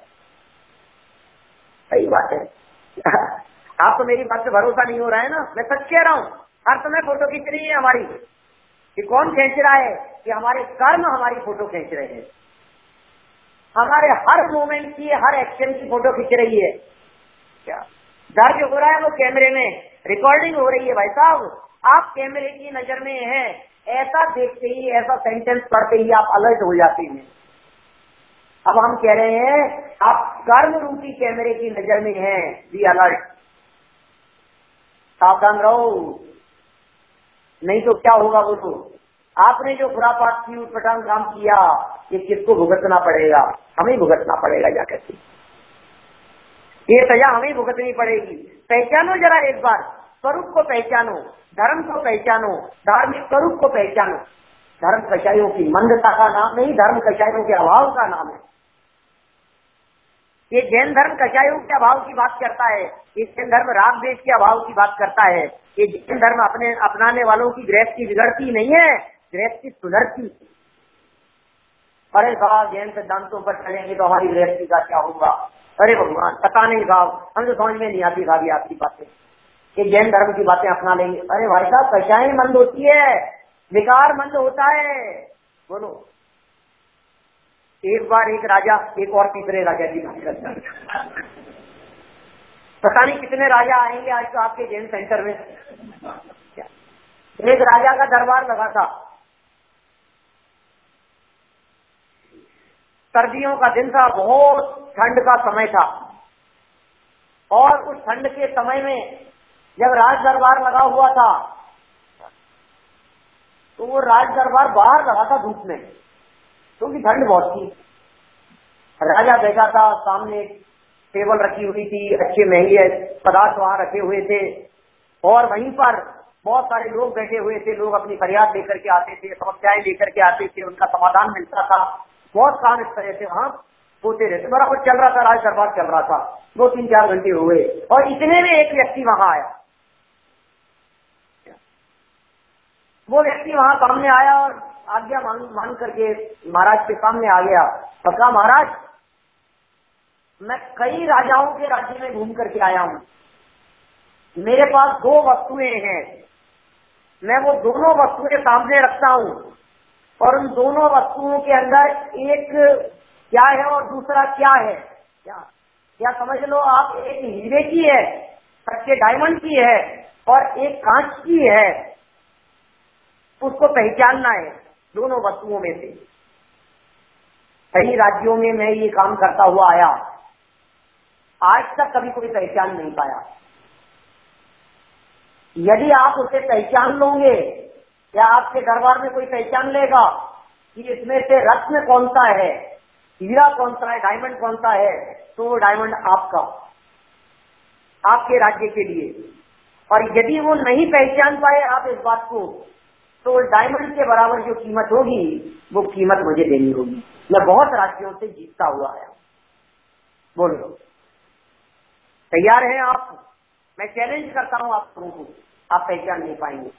सही बात है। आपको मेरी बात से भरोसा नहीं हो रहा है ना, मैं सच कह रहा हूँ, हर समय फोटो खींच रही है हमारी। कि कौन खींच रहा है, कि हमारे कर्म हमारी फोटो खींच रहे हैं, हमारे हर मोमेंट की, हर एक्शन की फोटो खींच रही है। क्या दर्ज हो रहा है वो कैमरे में, रिकॉर्डिंग हो रही है। भाई साहब आप कैमरे की नजर में है, ऐसा देखते ही, ऐसा सेंटेंस पढ़ते ही आप अलर्ट हो जाते हैं। अब हम कह रहे हैं आप कर्म रूपी कैमरे की नजर में हैं, बी अलर्ट, सावधान रहो, नहीं तो क्या होगा। वो तो आपने जो खुरापात की, उटपटांग काम किया, ये किसको भुगतना पड़ेगा, हमें भुगतना पड़ेगा जाकर के, ये सजा हमें भुगतनी पड़ेगी। पहचानो जरा एक बार, स्वरूप को पहचानो, धर्म को पहचानो, धार्मिक स्वरूप को पहचानो। धर्म कषायों की मंदता का नाम नहीं, धर्म कषायों के अभाव का नाम है। ये जैन धर्म कषायों के अभाव की बात करता है, ये जैन धर्म राग द्वेष के अभाव की बात करता है। ये जैन धर्म अपनाने वालों की गृहस्थी बिगड़ती नहीं है, गृहस्थी सुधरती। अरे साहब जैन सिद्धांतों पर चलेंगे तो हमारी गृहस्थी का क्या होगा? अरे भगवान पता नहीं साहब, हम तो समझ में नहीं आती भाभी आपकी बातें, कि जैन धर्म की बातें अपना लेंगे। अरे भाई साहब कषाएं मंद होती है, विकार मंद होता है। बोलो, एक बार एक राजा एक और तीसरे राजा की बात करता है, पता नहीं कितने राजा आएंगे आज तो आपके जैन सेंटर में। एक राजा का दरबार लगा था, सर्दियों का दिन था, बहुत ठंड का समय था, और उस ठंड के समय में जब राज दरबार लगा हुआ था तो वो राज दरबार बाहर लगा था धूप में, क्योंकि ठंड बहुत थी। राजा बैठा था, सामने टेबल रखी हुई थी, अच्छे महंगे पदार्थ वहां रखे हुए थे, और वहीं पर बहुत सारे लोग बैठे हुए थे। लोग अपनी फरियाद लेकर के आते थे, समस्याएं लेकर के आते थे, उनका समाधान मिलता था। बहुत काम इस तरह से वहां होते रहते, बराबर चल रहा था, राज दरबार चल रहा था। 2-3-4 घंटे हुए और इतने में एक व्यक्ति वहां आया। वो व्यक्ति वहां सामने आया और आज्ञा मांग करके महाराज के सामने आ गया और कहा, महाराज मैं कई राजाओं के राज्य में घूम करके आया हूं, मेरे पास 2 वस्तुएं हैं, मैं वो दोनों वस्तुएं सामने रखता हूं, और उन दोनों वस्तुओं के अंदर एक क्या है और दूसरा क्या है। क्या समझ लो आप, एक हीरे की है, सच्चे डायमंड की है, और एक कांच की है। उसको पहचानना है दोनों वस्तुओं में से। कई राज्यों में मैं ये काम करता हुआ आया, आज तक कभी कोई पहचान नहीं पाया। यदि आप उसे पहचान लोगे, या आपके दरबार में कोई पहचान लेगा कि इसमें से रत्न कौन सा है, हीरा कौन सा है, डायमंड कौन सा है, तो वो डायमंड आपका, आपके राज्य के लिए। और यदि वो नहीं पहचान पाए आप इस बात को, तो डायमंड के बराबर जो कीमत होगी वो कीमत मुझे देनी होगी। मैं बहुत राज्यों से जीतता हुआ आया। बोलो, तैयार हैं आप? मैं चैलेंज करता हूं आप लोगों को, आप पहचान नहीं पाएंगे।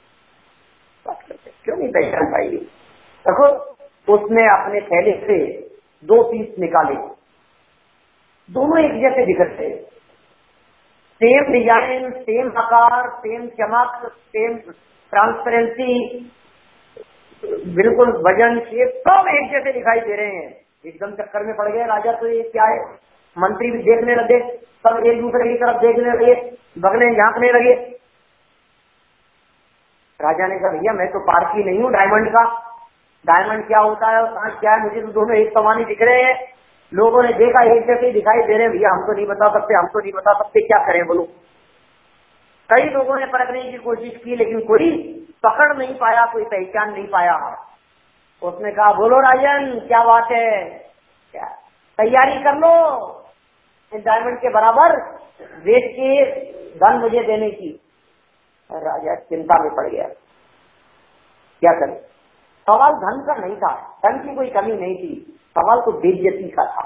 क्यों नहीं पहचान पाएंगे? देखो, उसने अपने थैले से 2 पीस निकाले, दोनों एक जैसे दिख रहे, सेम डिजाइन, सेम आकार, सेम चमक, सेम ट्रांसपेरेंसी, बिल्कुल वजन शेप सब एक जैसे दिखाई दे रहे हैं। एकदम चक्कर में पड़ गए राजा, तो ये क्या है? मंत्री भी देखने लगे, सब एक दूसरे की तरफ देखने लगे, बगले झांकने लगे। राजा ने कहा, भैया मैं तो पारखी नहीं हूं डायमंड का, डायमंड क्या होता है और कांच क्या है, मुझे तो दोनों एक समान ही दिख रहे हैं। लोगों ने देखा एक जैसे ही दिखाई दे रहे हैं, भैया हम तो नहीं बता सकते, हम तो नहीं बता सकते, क्या करें बोलो। कई लोगों ने परखने की कोशिश की, लेकिन कोई पकड़ नहीं पाया, कोई पहचान नहीं पाया। उसने कहा, बोलो राजन क्या बात है, क्या तैयारी कर लो इस डायमंड के बराबर वेट की धन मुझे देने की। राजा चिंता में पड़ गया, क्या करे। सवाल धन का नहीं था, धन की कोई कमी नहीं थी, सवाल तो बेइज्जती का था।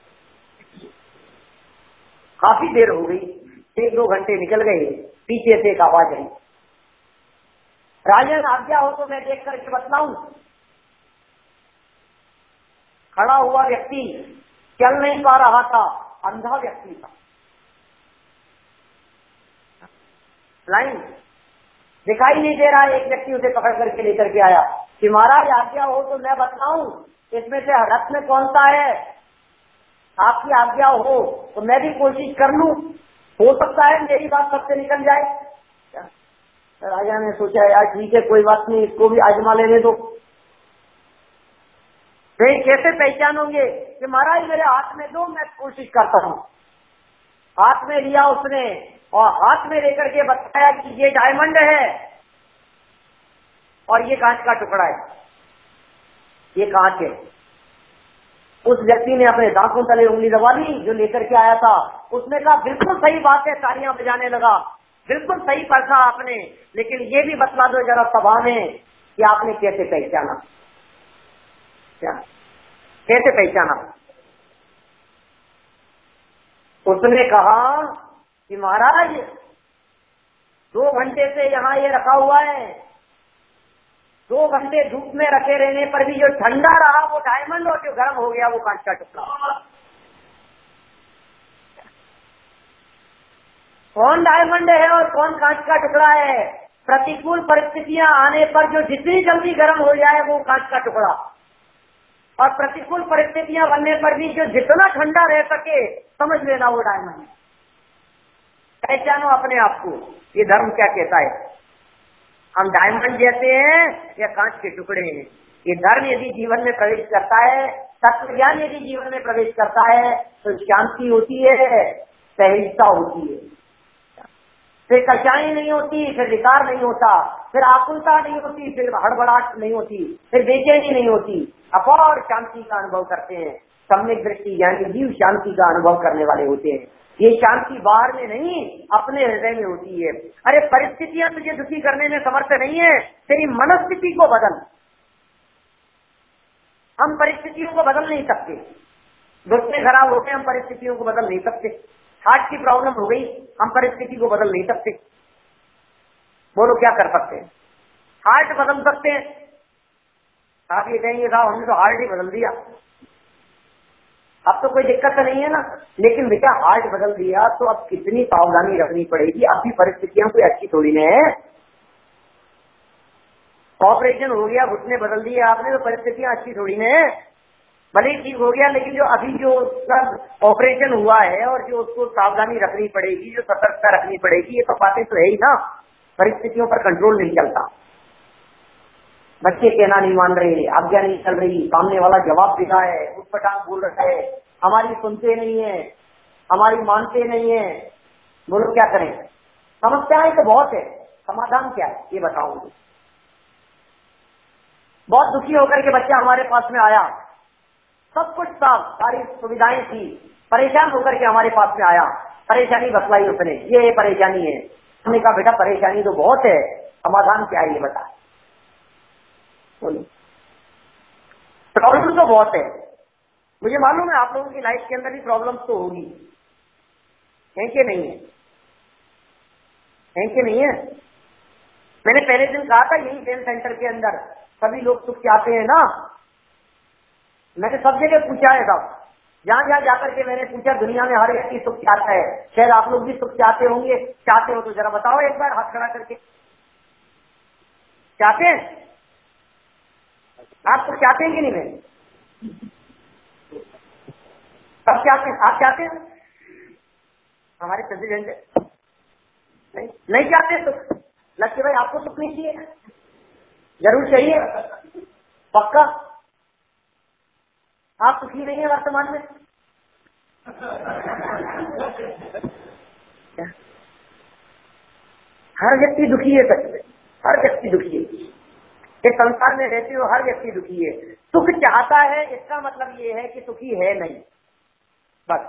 काफी देर हो गई, 1-2 घंटे निकल गए, पीछे से एक आवाज आई, राजन आज्ञा हो तो मैं देख करके बतलाऊं। खड़ा हुआ व्यक्ति चल नहीं पा रहा था, अंधा व्यक्ति था, लाइन दिखाई नहीं दे रहा। एक व्यक्ति उसे पकड़ करके लेकर के आया कि महाराज आज्ञा हो तो मैं बताऊं इसमें से रत्न कौन सा है, आपकी आज्ञा हो तो मैं भी कोशिश कर लूं, हो सकता है मेरी बात सबसे निकल जाए। राजा ने सोचा, यार ठीक है कोई बात नहीं, इसको भी आजमा लेने दो। नहीं कैसे पहचानोगे कि महाराज मेरे हाथ में दो, मैं कोशिश करता हूं। हाथ में लिया उसने और हाथ में लेकर के बताया कि ये डायमंड है और ये कांच का टुकड़ा है, ये कांच है। उस व्यक्ति ने अपने दांतों तले उंगली दबा ली, जो लेकर के आया था। उसने कहा बिल्कुल सही बात है, तालियां बजाने लगा, बिल्कुल सही परखा आपने, लेकिन ये भी बतला दो जरा सभा में कि आपने कैसे पहचाना, क्या कैसे पहचाना। उसने कहा कि महाराज 2 घंटे से यहाँ ये रखा हुआ है, 2 घंटे धूप में रखे रहने पर भी जो ठंडा रहा वो डायमंड, और जो गर्म हो गया वो कांच का टुकड़ा। कौन डायमंड है और कौन कांच का टुकड़ा है? प्रतिकूल परिस्थितियां आने पर जो जितनी जल्दी गर्म हो जाए वो कांच का टुकड़ा, और प्रतिकूल परिस्थितियां बनने पर भी जो जितना ठंडा रह सके समझ लेना वो डायमंड। पहचानो अपने आप को, ये धर्म क्या कहता है। हम डायमंड जैसे हैं या कांच के टुकड़े हैं? ये धर्म यदि जीवन में प्रवेश करता है, तत्व ज्ञान यदि जीवन में प्रवेश करता है तो शांति होती है, सहजता होती है, फिर कचाई नहीं होती, फिर विकार नहीं होता, फिर आकुलता नहीं होती, फिर हड़बड़ाहट नहीं होती, फिर बेचैनी नहीं होती, अपार शांति का अनुभव करते हैं। सम्यक दृष्टि यानी जीव शांति का अनुभव करने वाले होते हैं। ये शांति बाहर में नहीं, अपने हृदय में होती है। अरे परिस्थितियां तुझे दुखी करने में समर्थ नहीं है, तेरी मनस्थिति को बदल। हम परिस्थितियों को बदल नहीं सकते, गुस्से खराब होते हम परिस्थितियों को बदल नहीं सकते, हार्ट की प्रॉब्लम हो गई हम परिस्थिति को बदल नहीं सकते। बोलो क्या कर सकते हैं? हार्ट बदल सकते हैं। आप ये कहेंगे साहब हमने तो हार्ट ही बदल दिया, अब तो कोई दिक्कत तो नहीं है ना। लेकिन बेटा हार्ट बदल दिया तो अब कितनी सावधानी रखनी पड़ेगी, अब भी परिस्थितियां कोई अच्छी थोड़ी न है। ऑपरेशन हो गया, घुटने बदल दिए आपने, तो परिस्थितियां अच्छी थोड़ी न है। भले ही ठीक हो गया, लेकिन जो अभी जो ऑपरेशन हुआ है और जो उसको सावधानी रखनी पड़ेगी, जो सतर्कता रखनी पड़ेगी, ये तो बातें तो है ही ना। परिस्थितियों पर कंट्रोल नहीं चलता, बच्चे कहना नहीं मान रहे, आज्ञा नहीं चल रही, सामने वाला जवाब दे रहा है, उठपटांग बोल रहा है, हमारी सुनते नहीं है, हमारी मानते नहीं है। बोलो क्या करें? समस्याएं तो बहुत है, समाधान क्या है ये बताऊंगी। बहुत दुखी होकर के बच्चा हमारे पास में आया, सब कुछ था, सारी सुविधाएं थी, परेशान होकर के हमारे पास में आया, परेशानी बतलाई उसने, ये परेशानी है। हमने कहा बेटा परेशानी तो बहुत है, समाधान क्या है ये बता। प्रॉब्लम तो बहुत है, मुझे मालूम है आप लोगों की लाइफ के अंदर भी प्रॉब्लम तो होगी, है कि नहीं है? है कि नहीं है? मैंने पहले दिन कहा था यही जेल सेंटर के अंदर सभी लोग सुख चाहते हैं ना। मैंने सब जगह पूछा है साहब, जहां जहां जाकर के मैंने पूछा, दुनिया में हर व्यक्ति सुख चाहता है, शायद आप लोग भी सुख चाहते होंगे। चाहते हो तो जरा बताओ एक बार हाथ खड़ा करके, चाहते हैं? आप सुख चाहते हैं कि नहीं? मैं सब चाहते हैं, आप चाहते हैं? हमारे प्रेसिडेंट नहीं चाहते सुख। लक्ष्य भाई आपको सुख नहीं चाहिए? जरूर चाहिए, पक्का? आप सुखी नहीं है वर्तमान में? हर व्यक्ति दुखी है, सच में हर व्यक्ति दुखी है। इस संसार में रहते हो हर व्यक्ति दुखी है। सुख चाहता है इसका मतलब ये है कि सुखी है नहीं, बस।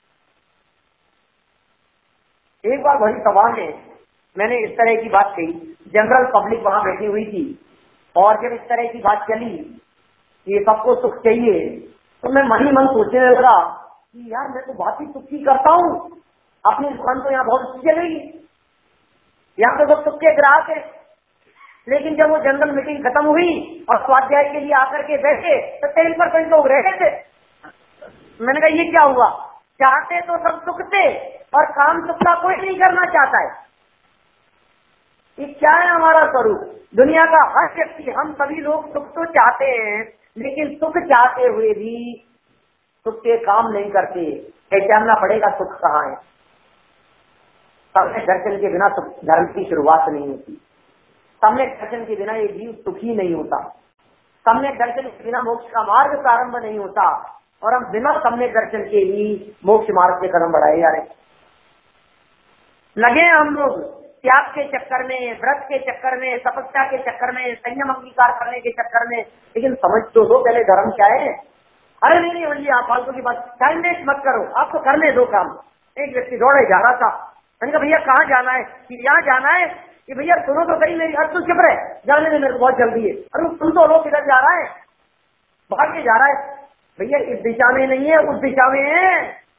एक बार बड़ी सभा में मैंने इस तरह की बात कही, जनरल पब्लिक वहां बैठी हुई थी, और जब इस तरह की बात चली कि सबको सुख चाहिए, तो मैं मन ही मन सोचने लगा कि यार मैं तो बात ही सुख की करता हूँ, अपनी दुकान तो यहाँ बहुत अच्छी चलेगी, यहाँ तो सब सुख के ग्राहक है। लेकिन जब वो जनरल मीटिंग खत्म हुई और स्वाध्याय के लिए आकर के बैठे तो 10% लोग रह गए थे। मैंने कहा ये क्या हुआ? चाहते तो सब सुख थे और काम सुख का कोई नहीं करना चाहता है। ये क्या है हमारा स्वरूप? दुनिया का हर व्यक्ति, हम सभी लोग सुख तो चाहते हैं, लेकिन सुख चाहते हुए भी सुख के काम नहीं करते। पहचानना पड़ेगा सुख कहाँ है। सम्यक दर्शन के बिना धर्म की शुरुआत नहीं होती, सम्यक दर्शन के बिना ये जीव सुखी नहीं होता, सम्यक दर्शन के बिना मोक्ष का मार्ग प्रारंभ नहीं होता, और हम बिना सम्यक दर्शन के ही मोक्ष मार्ग के कदम बढ़ाए जा रहे हैं। लगे हम लोग त्याग के चक्कर में, व्रत के चक्कर में, तपस्या के चक्कर में, संयम अंगीकार करने के चक्कर में, लेकिन समझ तो लो पहले धर्म क्या है। अरे नहीं भैया आप फालतू की बात, टाइम वेस्ट मत करो, आपको करने दो काम। एक व्यक्ति दौड़े जा रहा था, मैंने कहा भैया कहाँ जाना है? कि यहाँ जाना है। कि भैया सुनो तो सही मेरी, अब तू चुप रहे, जाने दे मेरे को बहुत जल्दी है। अरे सुन तो लो, किधर जा रहा है? भाग के जा रहा है। भैया इस दिशा में नहीं है, उस दिशा में है।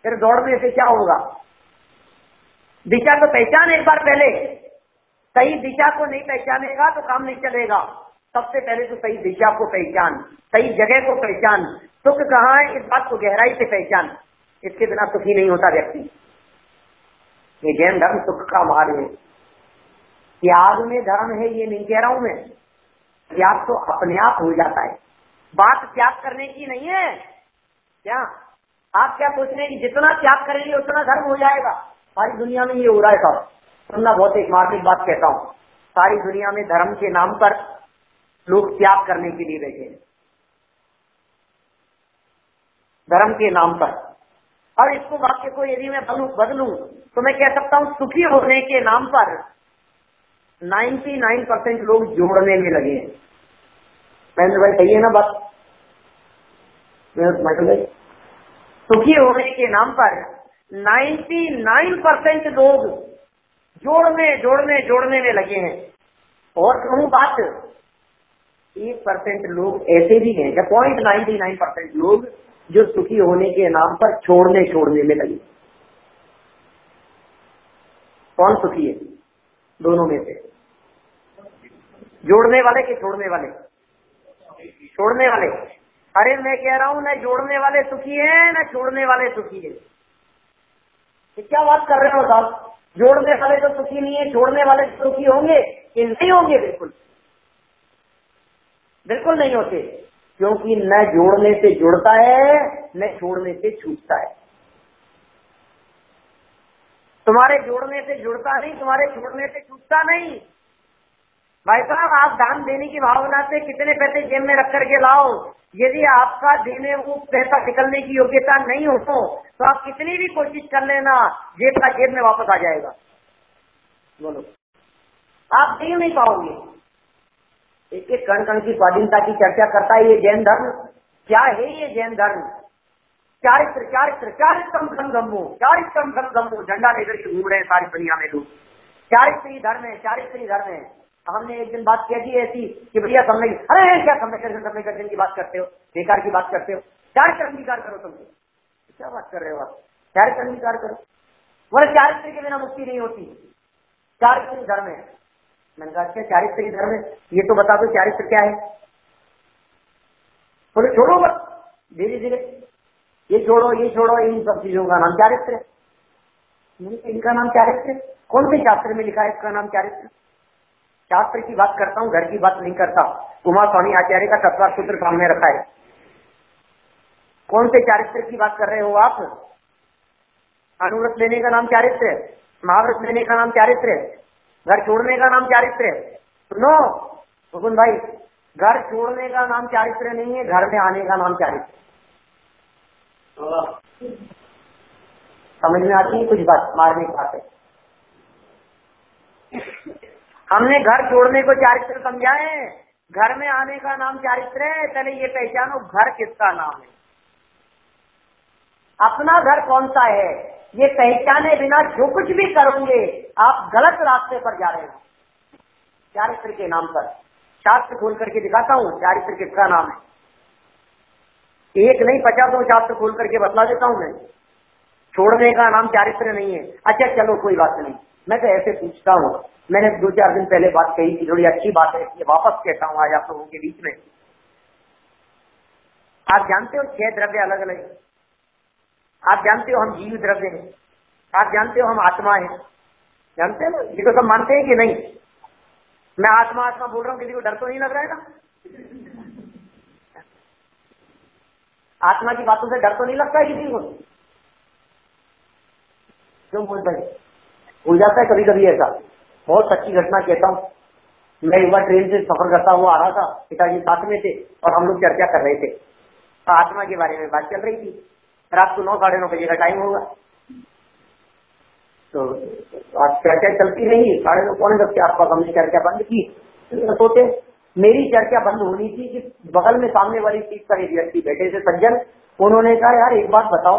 फिर दौड़ने से क्या होगा? दिशा तो पहचान एक बार पहले। सही दिशा को नहीं पहचानेगा तो काम नहीं चलेगा। सबसे पहले तो सही दिशा को पहचान, सही जगह को पहचान। सुख कहाँ है इस बात को गहराई से पहचान। इसके बिना सुखी नहीं होता व्यक्ति। ये जैन धर्म सुख का मार्ग है। त्याग में धर्म है ये नहीं कह रहा हूं मैं। त्याग तो अपने आप हो जाता है। बात त्याग करने की नहीं है। क्या आप क्या सोच रहे हैं कि जितना त्याग करेंगे उतना धर्म हो जाएगा? सारी दुनिया में ये हो रहा है साहब। सुनना, बहुत एक मार्मिक बात कहता हूँ। सारी दुनिया में धर्म के नाम पर लोग त्याग करने के लिए बैठे हैं, धर्म के नाम पर। और इसको वाक्य को यदि मैं बदलूं तो मैं कह सकता हूं सुखी होने के नाम पर 99% लोग जोड़ने में लगे हैं। महेंद्र भाई कहिए ना बात। महेंद्र भाई, सुखी होने के नाम पर 99% लोग जोड़ने में लगे हैं। और कहूं बात, 1% लोग ऐसे भी हैं, 0.99% लोग जो सुखी होने के नाम पर छोड़ने में लगे। कौन सुखी है दोनों में से? जोड़ने वाले कि छोड़ने वाले? छोड़ने वाले। अरे मैं कह रहा हूं ना, जोड़ने वाले सुखी है ना छोड़ने वाले सुखी है। क्या बात कर रहे हो साहब? जोड़ने वाले तो सुखी नहीं है, छोड़ने वाले सुखी होंगे? ये नहीं होंगे, बिल्कुल बिल्कुल नहीं होते। क्योंकि न जोड़ने से जुड़ता है न छोड़ने से छूटता है। तुम्हारे जोड़ने से जुड़ता नहीं, तुम्हारे छोड़ने से छूटता नहीं। भाई साहब, आप दान देने की भावना से कितने पैसे जेब में रख करके लाओ, यदि आपका देने वो पैसा निकलने की योग्यता नहीं हो तो आप कितनी भी कोशिश कर लेना, जेब में वापस आ जाएगा। बोलो, आप दे नहीं पाओगे। एक एक कण कण की स्वाधीनता की चर्चा करता है ये जैन धर्म। क्या है ये जैन धर्म? चारित्रम खन गम्मो झंडा लेकर के घूम रहे हैं सारी दुनिया में लोग। चारित्री धर्म है, चारित्री धर्म है। हमने एक दिन बात कह दी ऐसी कि भैया अरे क्या कम्युनिकेशन की बात करते हो, बेकार की बात करते हो। चारित्र अंगीकार करो। तुम क्या बात कर रहे हो आप? चारित्र अंगीकार करो। बोले चारित्र के बिना मुक्ति नहीं होती, चारित्री धर्म है। मैंने कहा क्या चारित्र धर्म है? ये तो बता दो चारित्र क्या है। बोले छोड़ो बस, धीरे धीरे ये छोड़ो इन सब चीजों का नाम चारित्र है। इनका नाम चारित्र है? कौन से शास्त्र में लिखा है इसका नाम चारित्र? शास्त्र की बात करता हूँ, घर की बात नहीं करता। उमा स्वामी आचार्य का तत्वा सूत्र सामने रखा है। कौन से चारित्र की बात कर रहे हो आप? अनुव्रत लेने का नाम चारित्र है, महाव्रत लेने का नाम चारित्र है, घर छोड़ने का नाम चारित्र है। सुनो मुकुंद भाई, घर छोड़ने का नाम चारित्र नहीं है, घर में आने का नाम चारित्र। समझ में आती है कुछ बात? मारने की बात है। हमने घर छोड़ने को चारित्र समझा है, घर में आने का नाम चारित्र है। पहले ये पहचानो घर किसका नाम है, अपना घर कौन सा है। ये पहचाने बिना जो कुछ भी करोगे आप गलत रास्ते पर जा रहे हो चारित्र के नाम पर। शास्त्र खोल करके दिखाता हूँ चारित्र किसका नाम है। एक नहीं 50 शास्त्र खोल करके बतला देता हूँ मैं। छोड़ने का नाम चारित्र नहीं है। अच्छा चलो कोई बात नहीं, मैं तो ऐसे पूछता हूँ। मैंने 2-4 दिन पहले बात कही थी, थोड़ी अच्छी बात है, ये वापस कहता हूँ आज आप लोगों के बीच में। आप जानते हो 6 द्रव्य अलग अलग है। आप जानते हो हम जीव द्रव्य हैं, आप जानते हो हम आत्मा है। जानते हो ना? ये तो सब मानते हैं कि नहीं? मैं आत्मा आत्मा बोल रहा हूँ, किसी को डर तो नहीं लग रहा है ना? आत्मा की बातों से डर तो नहीं लगता है किसी को? क्यों बोलते हैं? हो जाता है कभी कभी ऐसा। बहुत सच्ची घटना कहता हूँ। मैं एक बार ट्रेन से सफर करता हुआ आ रहा था, पिताजी साथ में थे और हम लोग चर्चा कर रहे थे। तो आत्मा के बारे में बात चल रही थी। रात को 9-9:30 बजे का टाइम होगा। तो आज चर्चा चलती रही, 9:30-9:45 के आसपास हमने चर्चा बंद की। सोचे मेरी चर्चा बंद होनी थी कि बगल में सामने वाली सीट पर एक व्यक्ति बैठे थे सज्जन। उन्होंने कहा यार एक बात बताओ,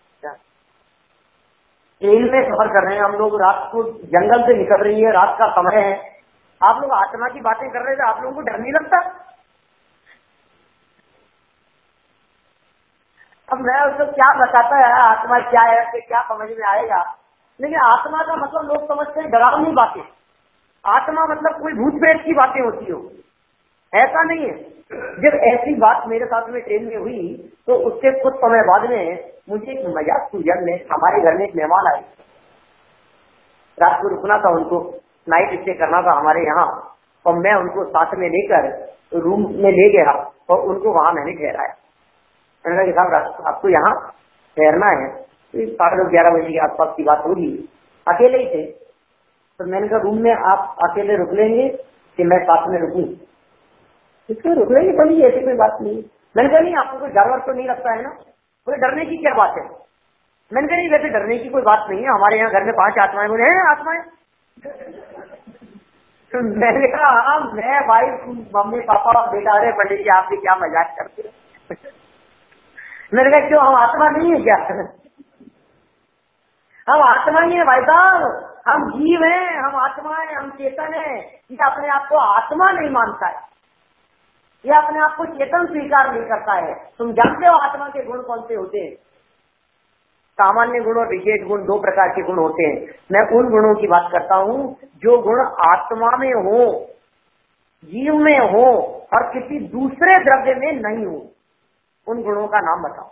ट्रेन में सफर कर रहे हैं हम लोग, रात को जंगल से निकल रही है, रात का समय है, आप लोग आत्मा की बातें कर रहे थे, आप लोगों को डर नहीं लगता? अब मैं उसको क्या बताता है आत्मा क्या है, क्या समझ में आएगा। लेकिन आत्मा का मतलब लोग समझते हैं डरावनी बातें। आत्मा मतलब कोई भूत प्रेत की बातें होती हो, ऐसा नहीं है। जब ऐसी बात मेरे साथ में ट्रेन में हुई तो उसके कुछ समय बाद में मुझे एक मजाक सूझा। में हमारे घर में एक मेहमान आए, रात को रुकना था उनको, नाइट स्टे करना था हमारे यहाँ, और मैं उनको साथ में लेकर रूम में ले गया और उनको वहां मैंने ठहराया। मैंने कहा साहब आपको यहाँ ठहरना है। तो 11:30 बजे के आसपास की बात होगी, अकेले ही थे। तो मैंने कहा रूम में आप अकेले रुक लेंगे कि मैं साथ में रुकूं? इसमें रुक लेंगे बोली, ऐसी कोई बात नहीं। मैंने कहा नहीं आपको कोई डर वर तो नहीं लगता है ना? बोले डरने की क्या बात है? मैंने कहा नहीं वैसे डरने की कोई बात नहीं है, हमारे यहाँ घर में 5 आत्माएं। बोले हैं आत्माएं? तो मैंने कहा हाँ, मैं वाइफ मम्मी पापा और बेटा। अरे पंडित जी आप भी क्या मजाक करते हैं। मैंने कहा क्यों हम आत्मा नहीं है क्या? हम आत्मा ही है भाई साहब, हम जीव हैं, हम आत्मा है, हम चेतन है। ये अपने आप को आत्मा नहीं मानता है, ये अपने आप को चेतन स्वीकार नहीं करता है। तुम जानते हो आत्मा के गुण कौन से होते हैं? सामान्य गुण और विशेष गुण, 2 प्रकार के गुण होते हैं। मैं उन गुणों की बात करता हूं जो गुण आत्मा में हो, जीव में हो और किसी दूसरे द्रव्य में नहीं हो। उन गुणों का नाम बताओ।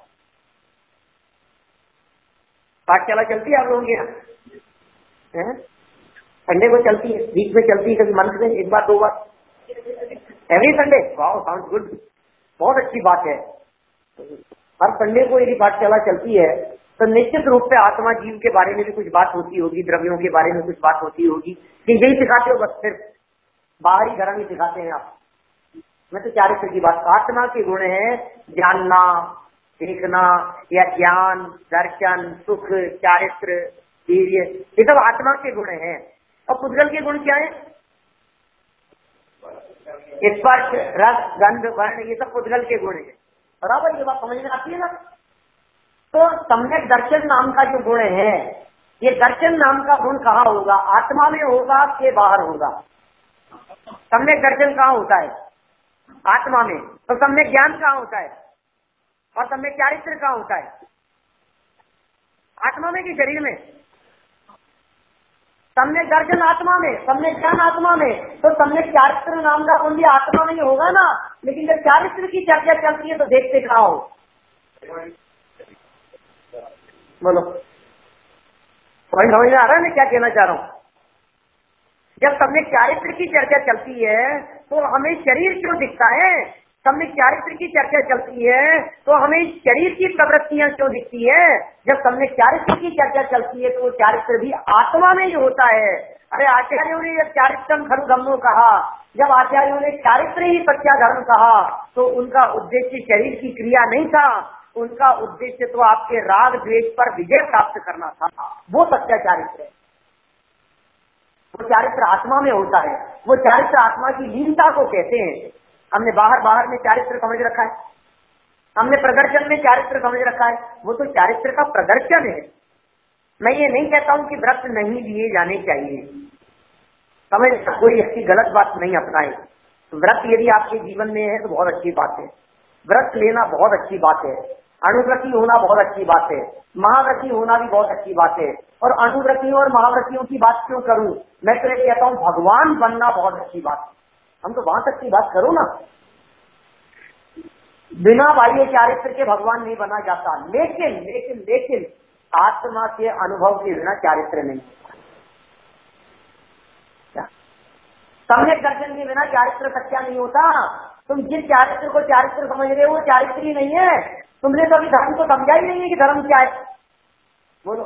पाठशाला चलती है आप लोगों के यहाँ? संडे को चलती है, वीक में चलती है, कभी मंथ में 1 बार 2 बार, every Sunday? Wow sound good, बहुत अच्छी बात है। हर संडे को यदि पाठशाला चलती है तो निश्चित रूप से आत्मा जीव के बारे में भी कुछ बात होती होगी, द्रव्यों के बारे में कुछ बात होती होगी। कि यही सिखाते हो बस, सिर्फ बाहरी धर्म ही सिखाते हैं आप? मैं तो चारित्र की बात, आत्मा के गुण है जानना, देखना या ज्ञान, दर्शन, सुख, चारित्र, वीर्य, ये सब आत्मा के गुण हैं। और पुद्गल के गुण क्या है? स्पर्श, रस, गंध, वर्ण, ये सब पुद्गल के गुण है। बराबर, ये बात समझ में आती है ना? तो सम्यक दर्शन नाम का जो गुण है, ये दर्शन नाम का गुण कहाँ होगा? आत्मा में होगा कि बाहर होगा? सम्यक दर्शन कहाँ होता है? आत्मा में। तो सम्यक ज्ञान कहाँ होता है? और सम्यक चारित्र कहाँ होता है? आत्मा में कि शरीर में? सम्यक दर्शन आत्मा में, सम्यक ज्ञान आत्मा में। तो सम्यक चारित्र नाम का गुण भी आत्मा में ही होगा ना। लेकिन जब चारित्र की चर्चा चलती है तो देखते कहाँ हो? बोलो, पॉइंट समझ में आ रहा है मैं क्या कहना चाह रहा हूं? जब सम्यक चारित्र की चर्चा चलती है तो हमें शरीर क्यों दिखता है? सम्यक चारित्र की चर्चा चलती है तो हमें शरीर की प्रवृत्तियां क्यों दिखती है? जब सम्यक चारित्र की चर्चा चलती है तो वो चारित्र भी आत्मा में ही होता है। अरे आचार्यों ने जब चारित्रम खरु धम्मो कहा, जब आचार्यों ने चारित्र ही सच्चा धर्म कहा तो उनका उद्देश्य शरीर की क्रिया नहीं था, उनका उद्देश्य तो आपके राग द्वेष पर विजय प्राप्त करना था। वो सच्चा चारित्र है, वो चारित्र आत्मा में होता है। वो चारित्र आत्मा की लीनता को कहते हैं। हमने बाहर बाहर में चारित्र समझ रखा है, हमने प्रदर्शन में चारित्र समझ रखा है, वो तो चारित्र का प्रदर्शन है। मैं ये नहीं कहता हूं कि व्रत नहीं लिए जाने चाहिए, समझ, कोई अच्छी गलत बात नहीं अपनाए। व्रत यदि आपके जीवन में है तो बहुत अच्छी बात है, व्रत लेना बहुत अच्छी बात है, अनुव्रती होना बहुत अच्छी बात है, महाव्रती होना भी बहुत अच्छी बात है। और अनुव्रतियों और महाव्रतियों की बात क्यों करूं? मैं तो ये कहता हूं भगवान बनना बहुत अच्छी बात है। हम तो वहां तक की बात करो ना, बिना बाह्य चारित्र के भगवान नहीं बना जाता। लेकिन लेकिन लेकिन आत्मा के अनुभव के बिना चारित्र नहीं। सम्यक दर्शन के बिना चारित्र सच्चा नहीं होता। तुम जिस चारित्र को चारित्र समझ रहे हो वो चारित्र ही नहीं है। तुमने तो अभी धर्म को समझा ही नहीं है कि धर्म क्या है। बोलो,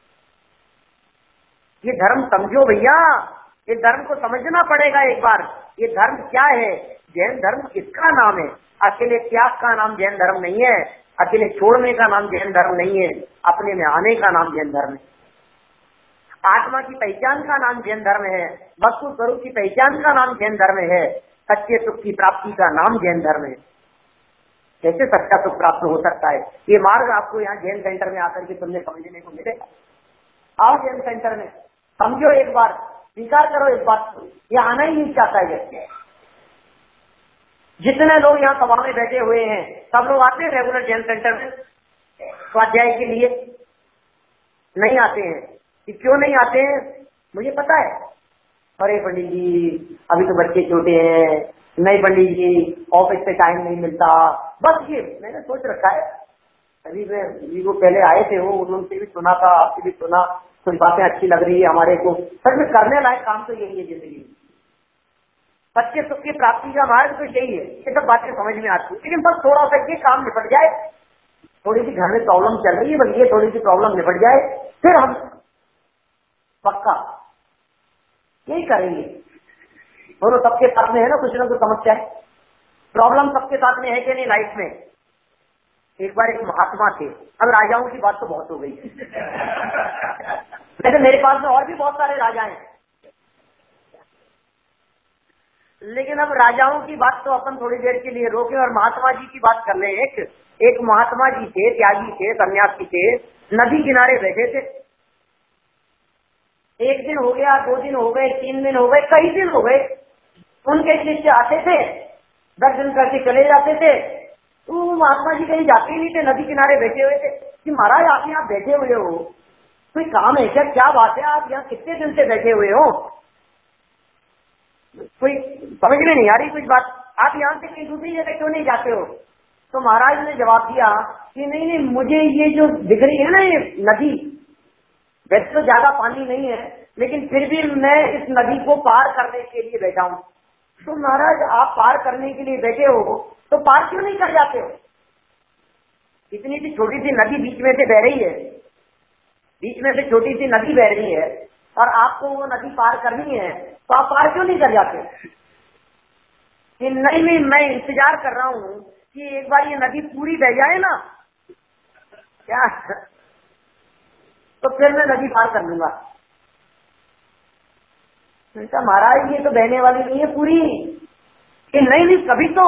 ये धर्म समझो भैया, ये धर्म को समझना पड़ेगा एक बार। ये धर्म क्या है? जैन धर्म किसका नाम है? अकेले त्याग का नाम जैन धर्म नहीं है, अकेले छोड़ने का नाम जैन धर्म नहीं है, अपने में आने का नाम जैन धर्म है। आत्मा की पहचान का नाम जैन धर्म है, वस्तु स्वरूप की पहचान का नाम जैन धर्म है, सच्चे सुख की प्राप्ति का नाम जैन धर्म है। कैसे सच्चा सुख प्राप्त हो सकता है? ये मार्ग आपको यहाँ जैन सेंटर में आकर के तुमने समझने को मिलेगा। आओ जैन सेंटर में, समझो एक बार, स्वीकार करो इस बात को। ये आना ही नहीं चाहता है व्यक्ति। जितने लोग यहाँ सभा में बैठे हुए हैं सब लोग आते हैं रेगुलर जैन सेंटर में? स्वाध्याय के लिए नहीं आते हैं। कि क्यों नहीं आते हैं मुझे पता है। अरे पंडित जी अभी तो बच्चे छोटे हैं, नहीं पंडित जी ऑफिस से टाइम नहीं मिलता, बस ये मैंने सोच रखा है। अभी वो पहले आए थे, वो उनसे भी सुना था, आपसे भी सुना, कुछ बातें अच्छी लग रही है हमारे को। सच में करने लायक काम तो यही है जिंदगी में, बच्चे सुख की प्राप्ति का मार्ग तो यही है। ये सब बातें समझ में आती है, लेकिन बस थोड़ा सा ये काम निपट जाए, थोड़ी सी घर में प्रॉब्लम चल रही है, बस ये थोड़ी सी प्रॉब्लम निपट जाए, फिर हम पक्का यही करेंगे। दोनों सबके साथ में है ना कुछ समस्या है, प्रॉब्लम सबके साथ में है कि नहीं लाइफ में। एक बार एक महात्मा थे, अब राजाओं की बात तो बहुत हो गई वैसे मेरे पास में और भी बहुत सारे राजा हैं, लेकिन अब राजाओं की बात तो अपन थोड़ी देर के लिए रोके और महात्मा जी की बात कर ले। एक महात्मा जी थे, त्यागी थे, सन्यासी थे, नदी किनारे बैठे थे। एक दिन हो गया, 2 दिन हो गए, 3 दिन हो गए, कई दिन हो गए, उनके शिष्य आते थे, दर्शन करके चले जाते थे। तो महात्मा जी कहीं जाते ही नहीं थे, नदी किनारे बैठे हुए थे। कि महाराज आप यहाँ बैठे हुए हो, कोई काम है क्या, क्या बात है, आप यहाँ कितने दिन से बैठे हुए हो, कोई समझ में नहीं आ रही कुछ बात, आप यहाँ से कहीं दूसरी जगह क्यों नहीं जाते हो। तो महाराज ने जवाब दिया कि नहीं नहीं, मुझे ये जो दिख रही है ना ये नदी, वैसे तो ज्यादा पानी नहीं है, लेकिन फिर भी मैं इस नदी को पार करने के लिए बैठा हूँ। तो महाराज आप पार करने के लिए बैठे हो तो पार क्यों नहीं कर जाते हो, इतनी सी छोटी सी नदी बीच में से बह रही है, बीच में से छोटी सी नदी बह रही है और आपको वो नदी पार करनी है, तो आप पार क्यों नहीं कर जाते। कि नहीं नहीं, मैं इंतजार कर रहा हूँ कि एक बार ये नदी पूरी बह जाए ना, क्या तो फिर मैं नदी पार कर लूंगा। महाराज ये तो बहने वाली नहीं है पूरी। कि नहीं नहीं, कभी तो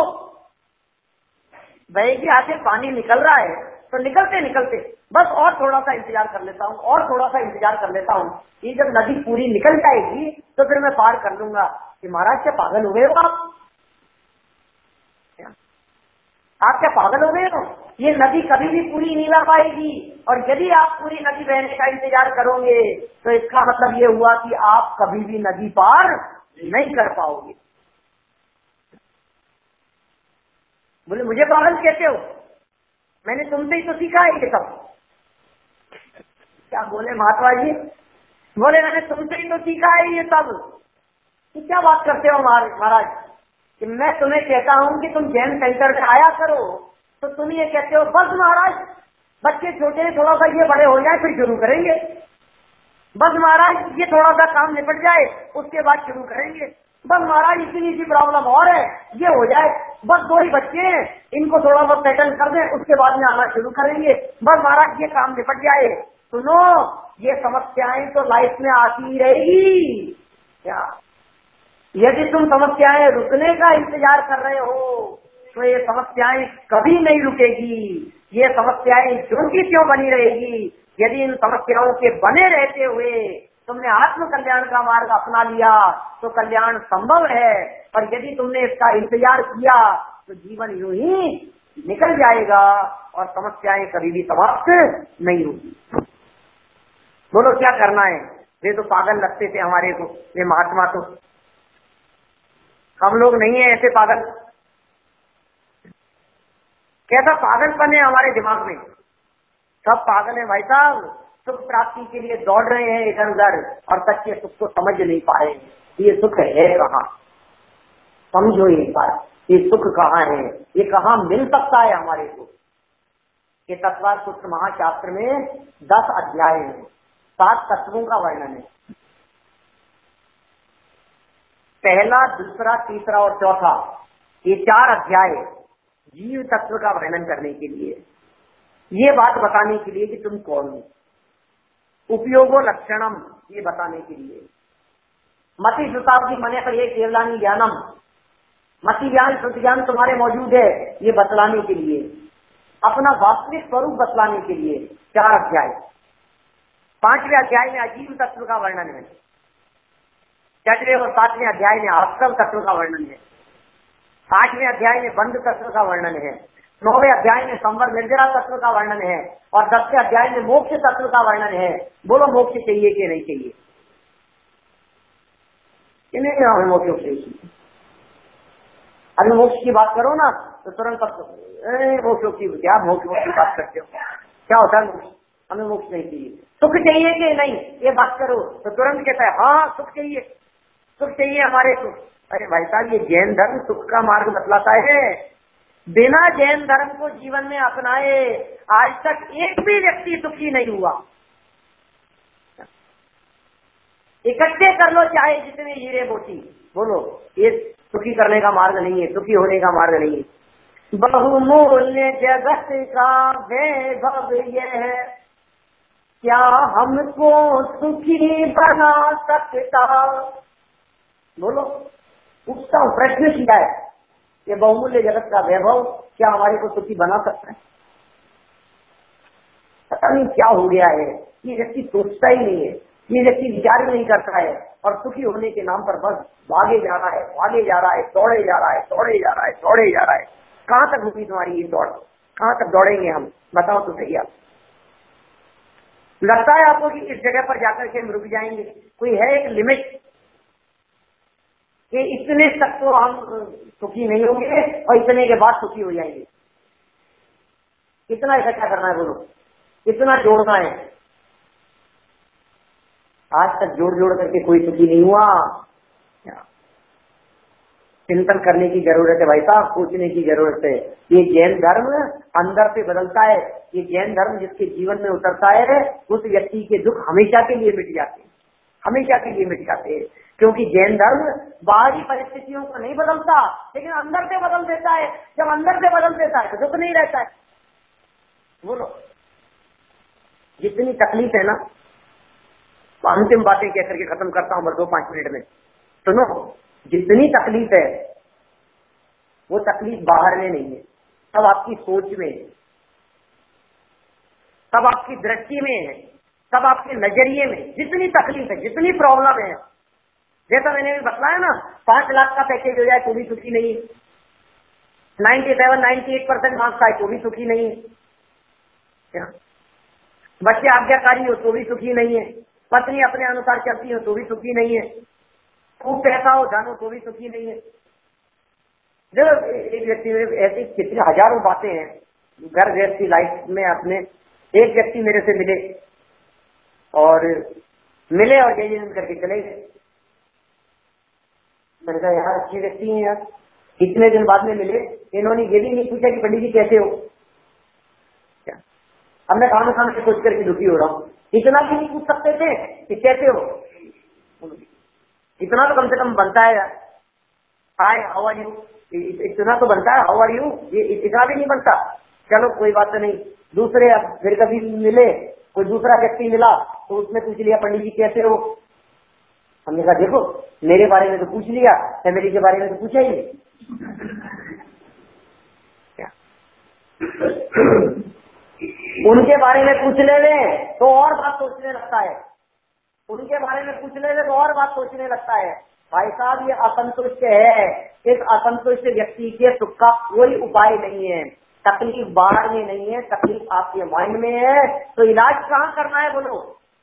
बहेगी, आके पानी निकल रहा है तो निकलते निकलते बस और थोड़ा सा इंतजार कर लेता हूँ, और थोड़ा सा इंतजार कर लेता हूँ, ये जब नदी पूरी निकल जाएगी तो फिर मैं पार कर लूंगा। कि महाराज क्या पागल हो गए हो आप क्या पागल हो गए हो, ये नदी कभी भी पूरी नहीं ला पाएगी, और यदि आप पूरी नदी बहने का इंतजार करोगे तो इसका मतलब ये हुआ कि आप कभी भी नदी पार नहीं कर पाओगे। बोले मुझे पागल कहते हो, मैंने तुमसे ही तो सीखा है ये सब। क्या बोले महात्मा जी, बोले मैंने तुमसे ही तो सीखा है ये सब। तो क्या बात करते हो महाराज, कि मैं तुम्हें कहता हूँ कि तुम जैन सेंटर में आया करो, तो तुम ये कहते हो बस महाराज बच्चे छोटे हैं, थोड़ा सा ये बड़े हो जाए फिर शुरू करेंगे, बस महाराज ये थोड़ा सा काम निपट जाए उसके बाद शुरू करेंगे, बस महाराज इतनी सी प्रॉब्लम और है ये हो जाए, बस 2 ही बच्चे हैं इनको थोड़ा बहुत सेटल कर दें उसके बाद में आना शुरू करेंगे, बस महाराज ये काम निपट जाए। सुनो, ये समस्याएं तो लाइफ में आती ही रहेगी। क्या यदि तुम समस्याएं रुकने का इंतजार कर रहे हो तो ये समस्याएं कभी नहीं रुकेगी, ये समस्याएं क्यों की क्यों बनी रहेगी। यदि इन समस्याओं के बने रहते हुए तुमने आत्म कल्याण का मार्ग अपना लिया तो कल्याण संभव है, और यदि तुमने इसका इंतजार किया तो जीवन यूं ही निकल जाएगा और समस्याएं कभी भी समाप्त नहीं होगी। बोलो क्या करना है। ये तो पागल लगते थे हमारे को, ये महात्मा तो, हम लोग नहीं है ऐसे पागल। कैसा पागलपन है हमारे दिमाग में, सब पागल है भाई साहब, सुख प्राप्ति के लिए दौड़ रहे हैं इधर उधर और सच्चे सुख को समझ नहीं पाए। ये सुख है कहाँ, समझो एक बार, ये सुख कहाँ है, ये कहाँ मिल सकता है हमारे को। ये तत्वार सूत्र महाशास्त्र में 10 अध्याय है, 7 तत्वों का वर्णन है, पहला दूसरा तीसरा और चौथा, ये 4 अध्याय जीव तत्व का वर्णन करने के लिए, ये बात बताने के लिए कि तुम कौन हो, उपयोगो लक्षणम ये बताने के लिए, मति श्रुतावधि मने पर एक केवलानी ज्ञानम, मति ज्ञान श्रुति ज्ञान तुम्हारे मौजूद है ये बतलाने के लिए, अपना वास्तविक स्वरूप बतलाने के लिए 4 अध्याय। 5वें अध्याय में अजीव तत्व का वर्णन है, 6वें और 7वें अध्याय में आश्रम तत्व का वर्णन है, 8वें अध्याय में बंध तत्व का वर्णन है, 9वें अध्याय में संवर निर्जरा तत्व का वर्णन है और 10वें अध्याय में मोक्ष तत्व का वर्णन है। बोलो मोक्ष चाहिए कि नहीं चाहिए? नहीं, हमें मोक्ष चाहिए। अभी मोक्ष की बात करो ना तो तुरंत मोक्ष की क्या मोक्ष की बात करते हो? क्या होता है मोक्ष? हमें मोक्ष नहीं चाहिए। सुख चाहिए कि नहीं ये बात करो तो तुरंत कहता है हाँ सुख चाहिए, सुख चाहिए हमारे को। अरे भाई साहब, ये जैन धर्म सुख का मार्ग बतलाता है। बिना जैन धर्म को जीवन में अपनाए आज तक एक भी व्यक्ति सुखी नहीं हुआ। इकट्ठे कर लो चाहे जितने हीरे मोती, बोलो ये सुखी करने का मार्ग नहीं है, सुखी होने का मार्ग नहीं है। बहुमूल्य जगत का वैभव यह है, क्या हमको सुखी बना सकता? बोलो, पूछता हूँ, प्रश्न किया है, ये बहुमूल्य जगत का वैभव क्या हमारे को सुखी बना सकता है? पता नहीं क्या हो गया है, ये व्यक्ति सोचता ही नहीं है, ये व्यक्ति विचार नहीं करता है और सुखी होने के नाम पर बस भागे जा रहा है, भागे जा रहा है, दौड़े जा रहा है, दौड़े जा रहा है, दौड़े जा रहा है। कहाँ तक होगी तुम्हारी ये दौड़? कहाँ तक दौड़ेंगे हम? बताओ तो सही। आप लगता है आपको कि इस जगह पर जाकर के हम रुक जाएंगे? कोई है एक लिमिट कि इतने तक तो हम सुखी नहीं होंगे और इतने के बाद सुखी हो जाएंगे? कितना इकट्ठा करना है बोलो, कितना जोड़ना है? आज तक जोड़ जोड़ करके कोई सुखी नहीं हुआ। चिंतन करने की जरूरत है भाई साहब, सोचने की जरूरत है। ये जैन धर्म अंदर से बदलता है। ये जैन धर्म जिसके जीवन में उतरता है उस व्यक्ति के दुख हमेशा के लिए मिट जाते हैं, हमेशा के लिए मिट जाते हैं। क्योंकि जैन धर्म बाहरी परिस्थितियों को नहीं बदलता लेकिन अंदर से बदल देता है। जब अंदर से बदल देता है तो दुख नहीं रहता है। बोलो, जितनी तकलीफ है ना, अंतिम बातें कह करके खत्म करता हूं बस 2-5 मिनट में। सुनो, जितनी तकलीफ है वो तकलीफ बाहर में नहीं है, सब आपकी सोच में है, सब आपकी दृष्टि में है, सब आपके नजरिए में। जितनी तकलीफ है, जितनी प्रॉब्लम है, जैसा मैंने भी बताया ना, 5 लाख का पैकेज हो जाए तो भी सुखी नहीं है, 97-98% मार्क्स आए तो भी सुखी नहीं है, बच्चे आज्ञाकारी हो तो भी सुखी नहीं है, पत्नी अपने अनुसार चलती हो तो भी सुखी नहीं है, खूब पैसा हो धन हो तो भी सुखी नहीं है। जब एक व्यक्ति में ऐसी कितनी हजारों बातें हैं घर गृहस्थी लाइफ में अपने। एक व्यक्ति मेरे से मिले और जय जय करके चले गए। मैंने कहा यार अच्छे व्यक्ति हैं यार, इतने दिन बाद में मिले, इन्होंने ये भी नहीं पूछा कि पंडित जी कैसे हो। क्या अब मैं खाना खाने से सोच करके दुखी हो रहा हूँ, इतना भी नहीं पूछ सकते थे कि कैसे हो? इतना तो कम से कम बनता है यार, हाय हाउ आर यू, इतना तो बनता है, हाउ आर यू, ये इतना भी नहीं बनता। चलो कोई बात नहीं। दूसरे अब फिर कभी मिले, कोई दूसरा व्यक्ति मिला तो उसने पूछ लिया पंडित जी कैसे हो। हमने कहा देखो मेरे बारे में तो पूछ लिया, फैमिली के बारे में तो पूछा ही नहीं। उनके बारे में पूछ ले तो और बात सोचने लगता है, उनके बारे में पूछ ले तो और बात सोचने लगता है। भाई साहब ये असंतुष्ट है, इस असंतुष्ट व्यक्ति के सुख का कोई उपाय नहीं है। तकलीफ बाहर में नहीं है, तकलीफ आपके माइंड में है। तो इलाज कहाँ करना है बोलो?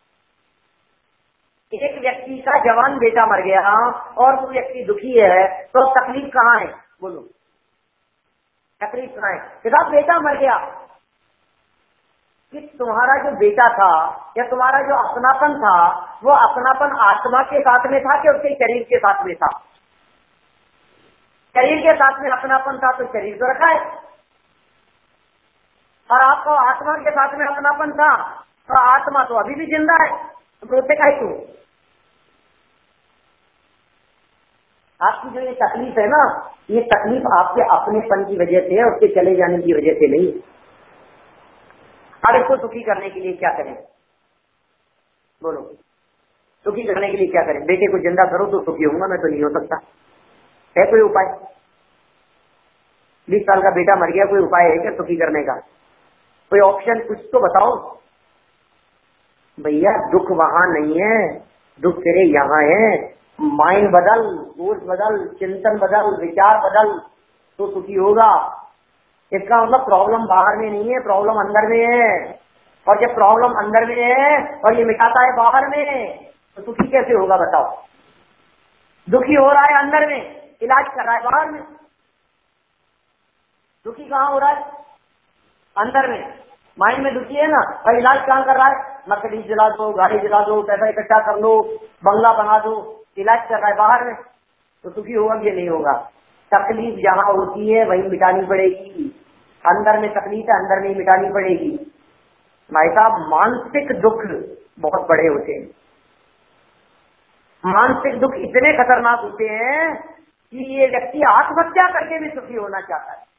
एक व्यक्ति का जवान बेटा मर गया और वो व्यक्ति दुखी है तो तकलीफ कहाँ है बोलो? तकलीफ कहाँ है? साहब बेटा मर गया, कि तुम्हारा जो बेटा था या तुम्हारा जो अपनापन था वो अपनापन आत्मा के साथ में था कि उसके शरीर के साथ में था? शरीर के साथ में अपनापन था तो शरीर तो रखा है, और आपको आत्मा के साथ में अपनापन था तो आत्मा तो अभी भी जिंदा है, तो रोते काहे क्यों? आपकी जो ये तकलीफ है ना, ये तकलीफ आपके अपनेपन की वजह से है, उसके चले जाने की वजह से नहीं। अब इसको सुखी करने के लिए क्या करें बोलो? सुखी करने के लिए क्या करें? बेटे को जिंदा करो तो सुखी होऊंगा, मैं तो नहीं हो सकता। है कोई उपाय? 20 साल का बेटा मर गया, कोई उपाय है क्या सुखी करने का? कोई ऑप्शन कुछ तो बताओ भैया। दुख वहां नहीं है, दुख तेरे यहाँ है। माइंड बदल, सोच बदल, चिंतन बदल, विचार बदल तो सुखी होगा। इसका मतलब प्रॉब्लम बाहर में नहीं है, प्रॉब्लम अंदर में है। और जब प्रॉब्लम अंदर में है और ये मिटाता है बाहर में, तो सुखी कैसे होगा बताओ? दुखी हो रहा है अंदर में, इलाज कर रहा है बाहर में। दुखी कहाँ हो रहा है? अंदर में, माइंड में दुखी है ना, और इलाज कहाँ कर रहा है? मर्सिडीज दिला दो, गाड़ी दिला दो, पैसा इकट्ठा कर लो, बंगला बना दो, इलाज कर रहा है बाहर में। तो सुखी होगा कि नहीं होगा? तकलीफ जहाँ होती है वहीं मिटानी पड़ेगी। अंदर में तकलीफ है, अंदर में ही मिटानी पड़ेगी। भाई साहब, मानसिक दुख बहुत बड़े होते हैं। मानसिक दुख इतने खतरनाक होते हैं कि ये व्यक्ति आत्महत्या करके भी सुखी होना चाहता है।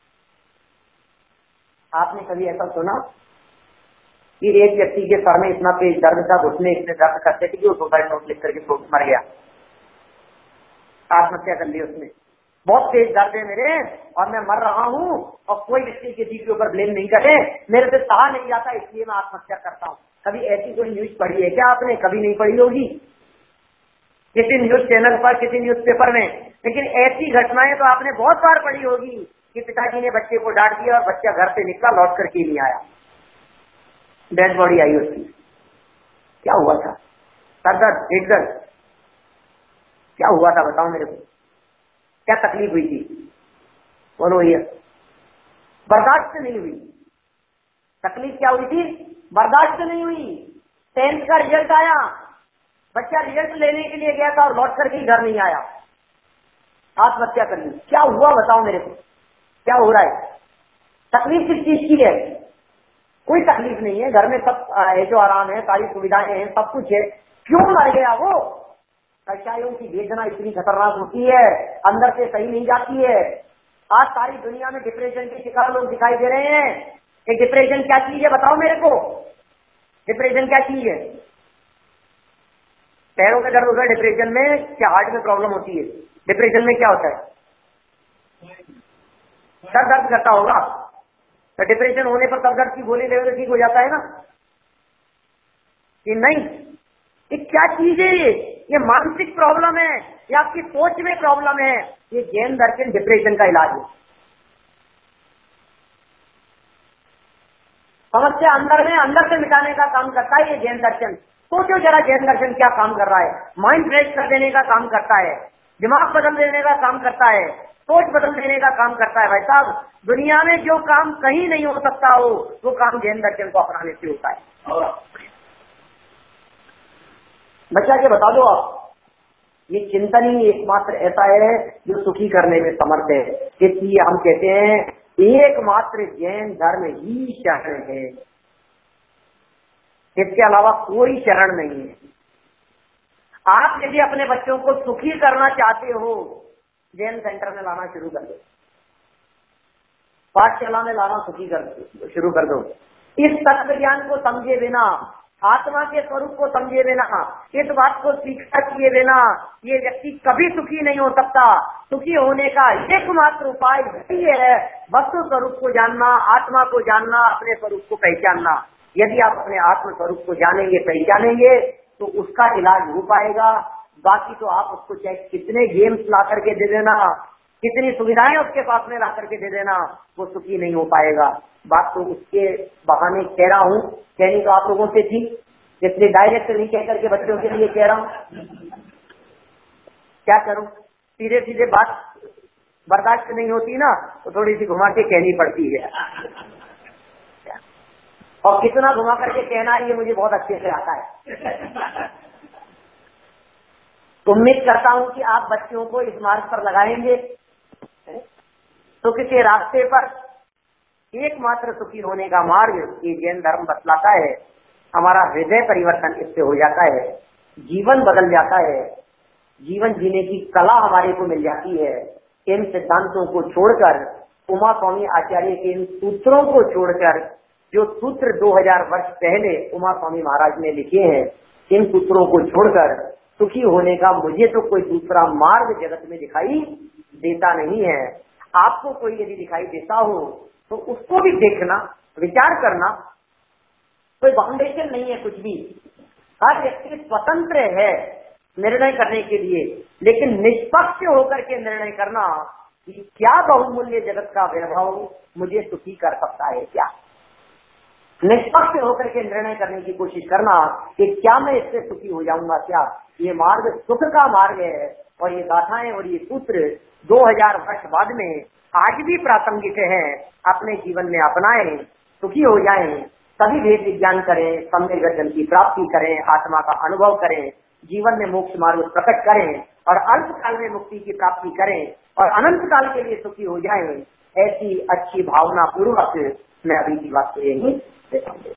आपने कभी ऐसा सुना कि एक व्यक्ति के सर में इतना तेज दर्द था, घुटने इतने दर्द करते थे कि वो सुसाइड नोट लिख करके मर गया, आत्महत्या कर ली उसने। बहुत तेज दर्द है मेरे और मैं मर रहा हूँ और कोई व्यक्ति किसी के ऊपर ब्लेम नहीं करे, मेरे से सहा नहीं जाता, इसलिए मैं आत्महत्या करता हूँ। कभी ऐसी कोई न्यूज पढ़ी है क्या आपने? कभी नहीं पढ़ी होगी, किसी न्यूज चैनल पर, किसी न्यूज पेपर में। लेकिन ऐसी घटनाएं तो आपने बहुत बार पढ़ी होगी कि पिताजी ने बच्चे को डांट दिया और बच्चा घर से निकला, लौट करके नहीं आया, डेड बॉडी आई उसकी। क्या हुआ था? सर दर्द, पेट दर्द, क्या हुआ था बताओ मेरे को? क्या तकलीफ हुई थी? बोलो भैया। बर्दाश्त नहीं हुई। तकलीफ क्या हुई थी? बर्दाश्त नहीं हुई। 10th का रिजल्ट आया, बच्चा रिजल्ट लेने के लिए गया था और लौट करके घर नहीं आया, आत्महत्या कर ली। क्या हुआ बताओ मेरे को? क्या हो रहा है? तकलीफ किस चीज की है? कोई तकलीफ नहीं है, घर में सब ऐशो आराम है, सारी सुविधाएं हैं, सब कुछ है, क्यों मर गया वो? कचाइयों की वेदना इतनी खतरनाक होती है, अंदर से सही नहीं जाती है। आज सारी दुनिया में डिप्रेशन के शिकार लोग दिखाई दे रहे हैं। ये डिप्रेशन क्या चीज है बताओ मेरे को? डिप्रेशन क्या चीज है? पैरों का दर्द होता है डिप्रेशन में, क्या हार्ट में प्रॉब्लम होती है? डिप्रेशन में क्या होता है? सर दर्द करता होगा, तो डिप्रेशन होने पर सर दर्द की गोली लेने से ठीक हो जाता है ना कि नहीं? ये क्या चीज है? ये मानसिक प्रॉब्लम है, ये आपकी सोच में प्रॉब्लम है। ये जैन दर्शन डिप्रेशन का इलाज है। समस्या अंदर में, अंदर से मिटाने का काम करता है ये जैन दर्शन। सोचो जरा, जैन दर्शन क्या काम कर रहा है? माइंड फ्रेश कर देने का काम करता है, दिमाग बदल देने का काम करता है, सोच बदल देने का काम करता है। भाई साहब, दुनिया में जो काम कहीं नहीं हो सकता हो, वो काम जैन दर्शन को अपनाने से होता है। बच्चा के बता दो आप, ये चिंतन ही एकमात्र ऐसा है जो सुखी करने में समर्थ है। इसलिए हम कहते हैं एकमात्र जैन धर्म ही शरण है, इसके अलावा कोई शरण नहीं है। आप यदि अपने बच्चों को सुखी करना चाहते हो, जैन सेंटर में लाना शुरू कर दो, पाठशाला में लाना शुरू कर दो। इस तत्व ज्ञान को समझे बिना, आत्मा के स्वरूप को समझे बिना, इस बात को स्वीकार किए बिना ये व्यक्ति कभी सुखी नहीं हो सकता। सुखी होने का एकमात्र उपाय यही है, वस्तु स्वरूप को जानना, आत्मा को जानना, अपने स्वरूप को पहचानना। यदि आप अपने आत्म स्वरूप को जानेंगे, पहचानेंगे, तो उसका इलाज हो पाएगा। बाकी तो आप उसको चाहे कितने गेम्स ला करके दे देना, कितनी सुविधाएं उसके पास में ला करके दे देना, वो सुखी नहीं हो पाएगा। बात तो उसके बहाने कह रहा हूँ, कहनी तो आप लोगों से थी, इसलिए डायरेक्ट नहीं कह करके बच्चों के लिए कह रहा हूँ। क्या करूं, सीधे सीधे बात बर्दाश्त नहीं होती ना, तो थोड़ी सी घुमा के कहनी पड़ती है। और कितना घुमा करके कहना है ये मुझे बहुत अच्छे से आता है। उम्मीद करता हूं कि आप बच्चों को इस मार्ग पर लगाएंगे, सुख के रास्ते पर। एकमात्र सुखी होने का मार्ग ये जैन धर्म बतलाता है। हमारा हृदय परिवर्तन इससे हो जाता है, जीवन बदल जाता है, जीवन जीने की कला हमारे को मिल जाती है। इन सिद्धांतों को छोड़कर, उमा स्वामी आचार्य के इन सूत्रों को छोड़कर, जो सूत्र 2000 वर्ष पहले उमा स्वामी महाराज ने लिखे हैं, इन सूत्रों को छोड़कर सुखी होने का मुझे तो कोई दूसरा मार्ग जगत में दिखाई देता नहीं है। आपको कोई यदि दिखाई देता हो तो उसको भी देखना, विचार करना। कोई बाउंडेशन नहीं है कुछ भी, हर व्यक्ति स्वतंत्र है निर्णय करने के लिए, लेकिन निष्पक्ष होकर के निर्णय करना कि क्या बहुमूल्य जगत का वैभव मुझे सुखी कर सकता है क्या। निष्पक्ष होकर के निर्णय करने की कोशिश करना कि क्या मैं इससे सुखी हो जाऊंगा क्या। ये मार्ग सुख का मार्ग है और ये गाथाएं और ये सूत्र 2000 वर्ष बाद में आज भी प्रासंगिक है। अपने जीवन में अपनाएं, सुखी हो जाएं, सभी वेद विज्ञान करें, सम्यक दर्शन की प्राप्ति करें, आत्मा का अनुभव करें, जीवन में मोक्ष मार्ग प्रकट करें और अल्प काल में मुक्ति की प्राप्ति करें और अनंत काल के लिए सुखी हो जाएं। ऐसी अच्छी भावना पूर्वक मैं अभी की बात को यही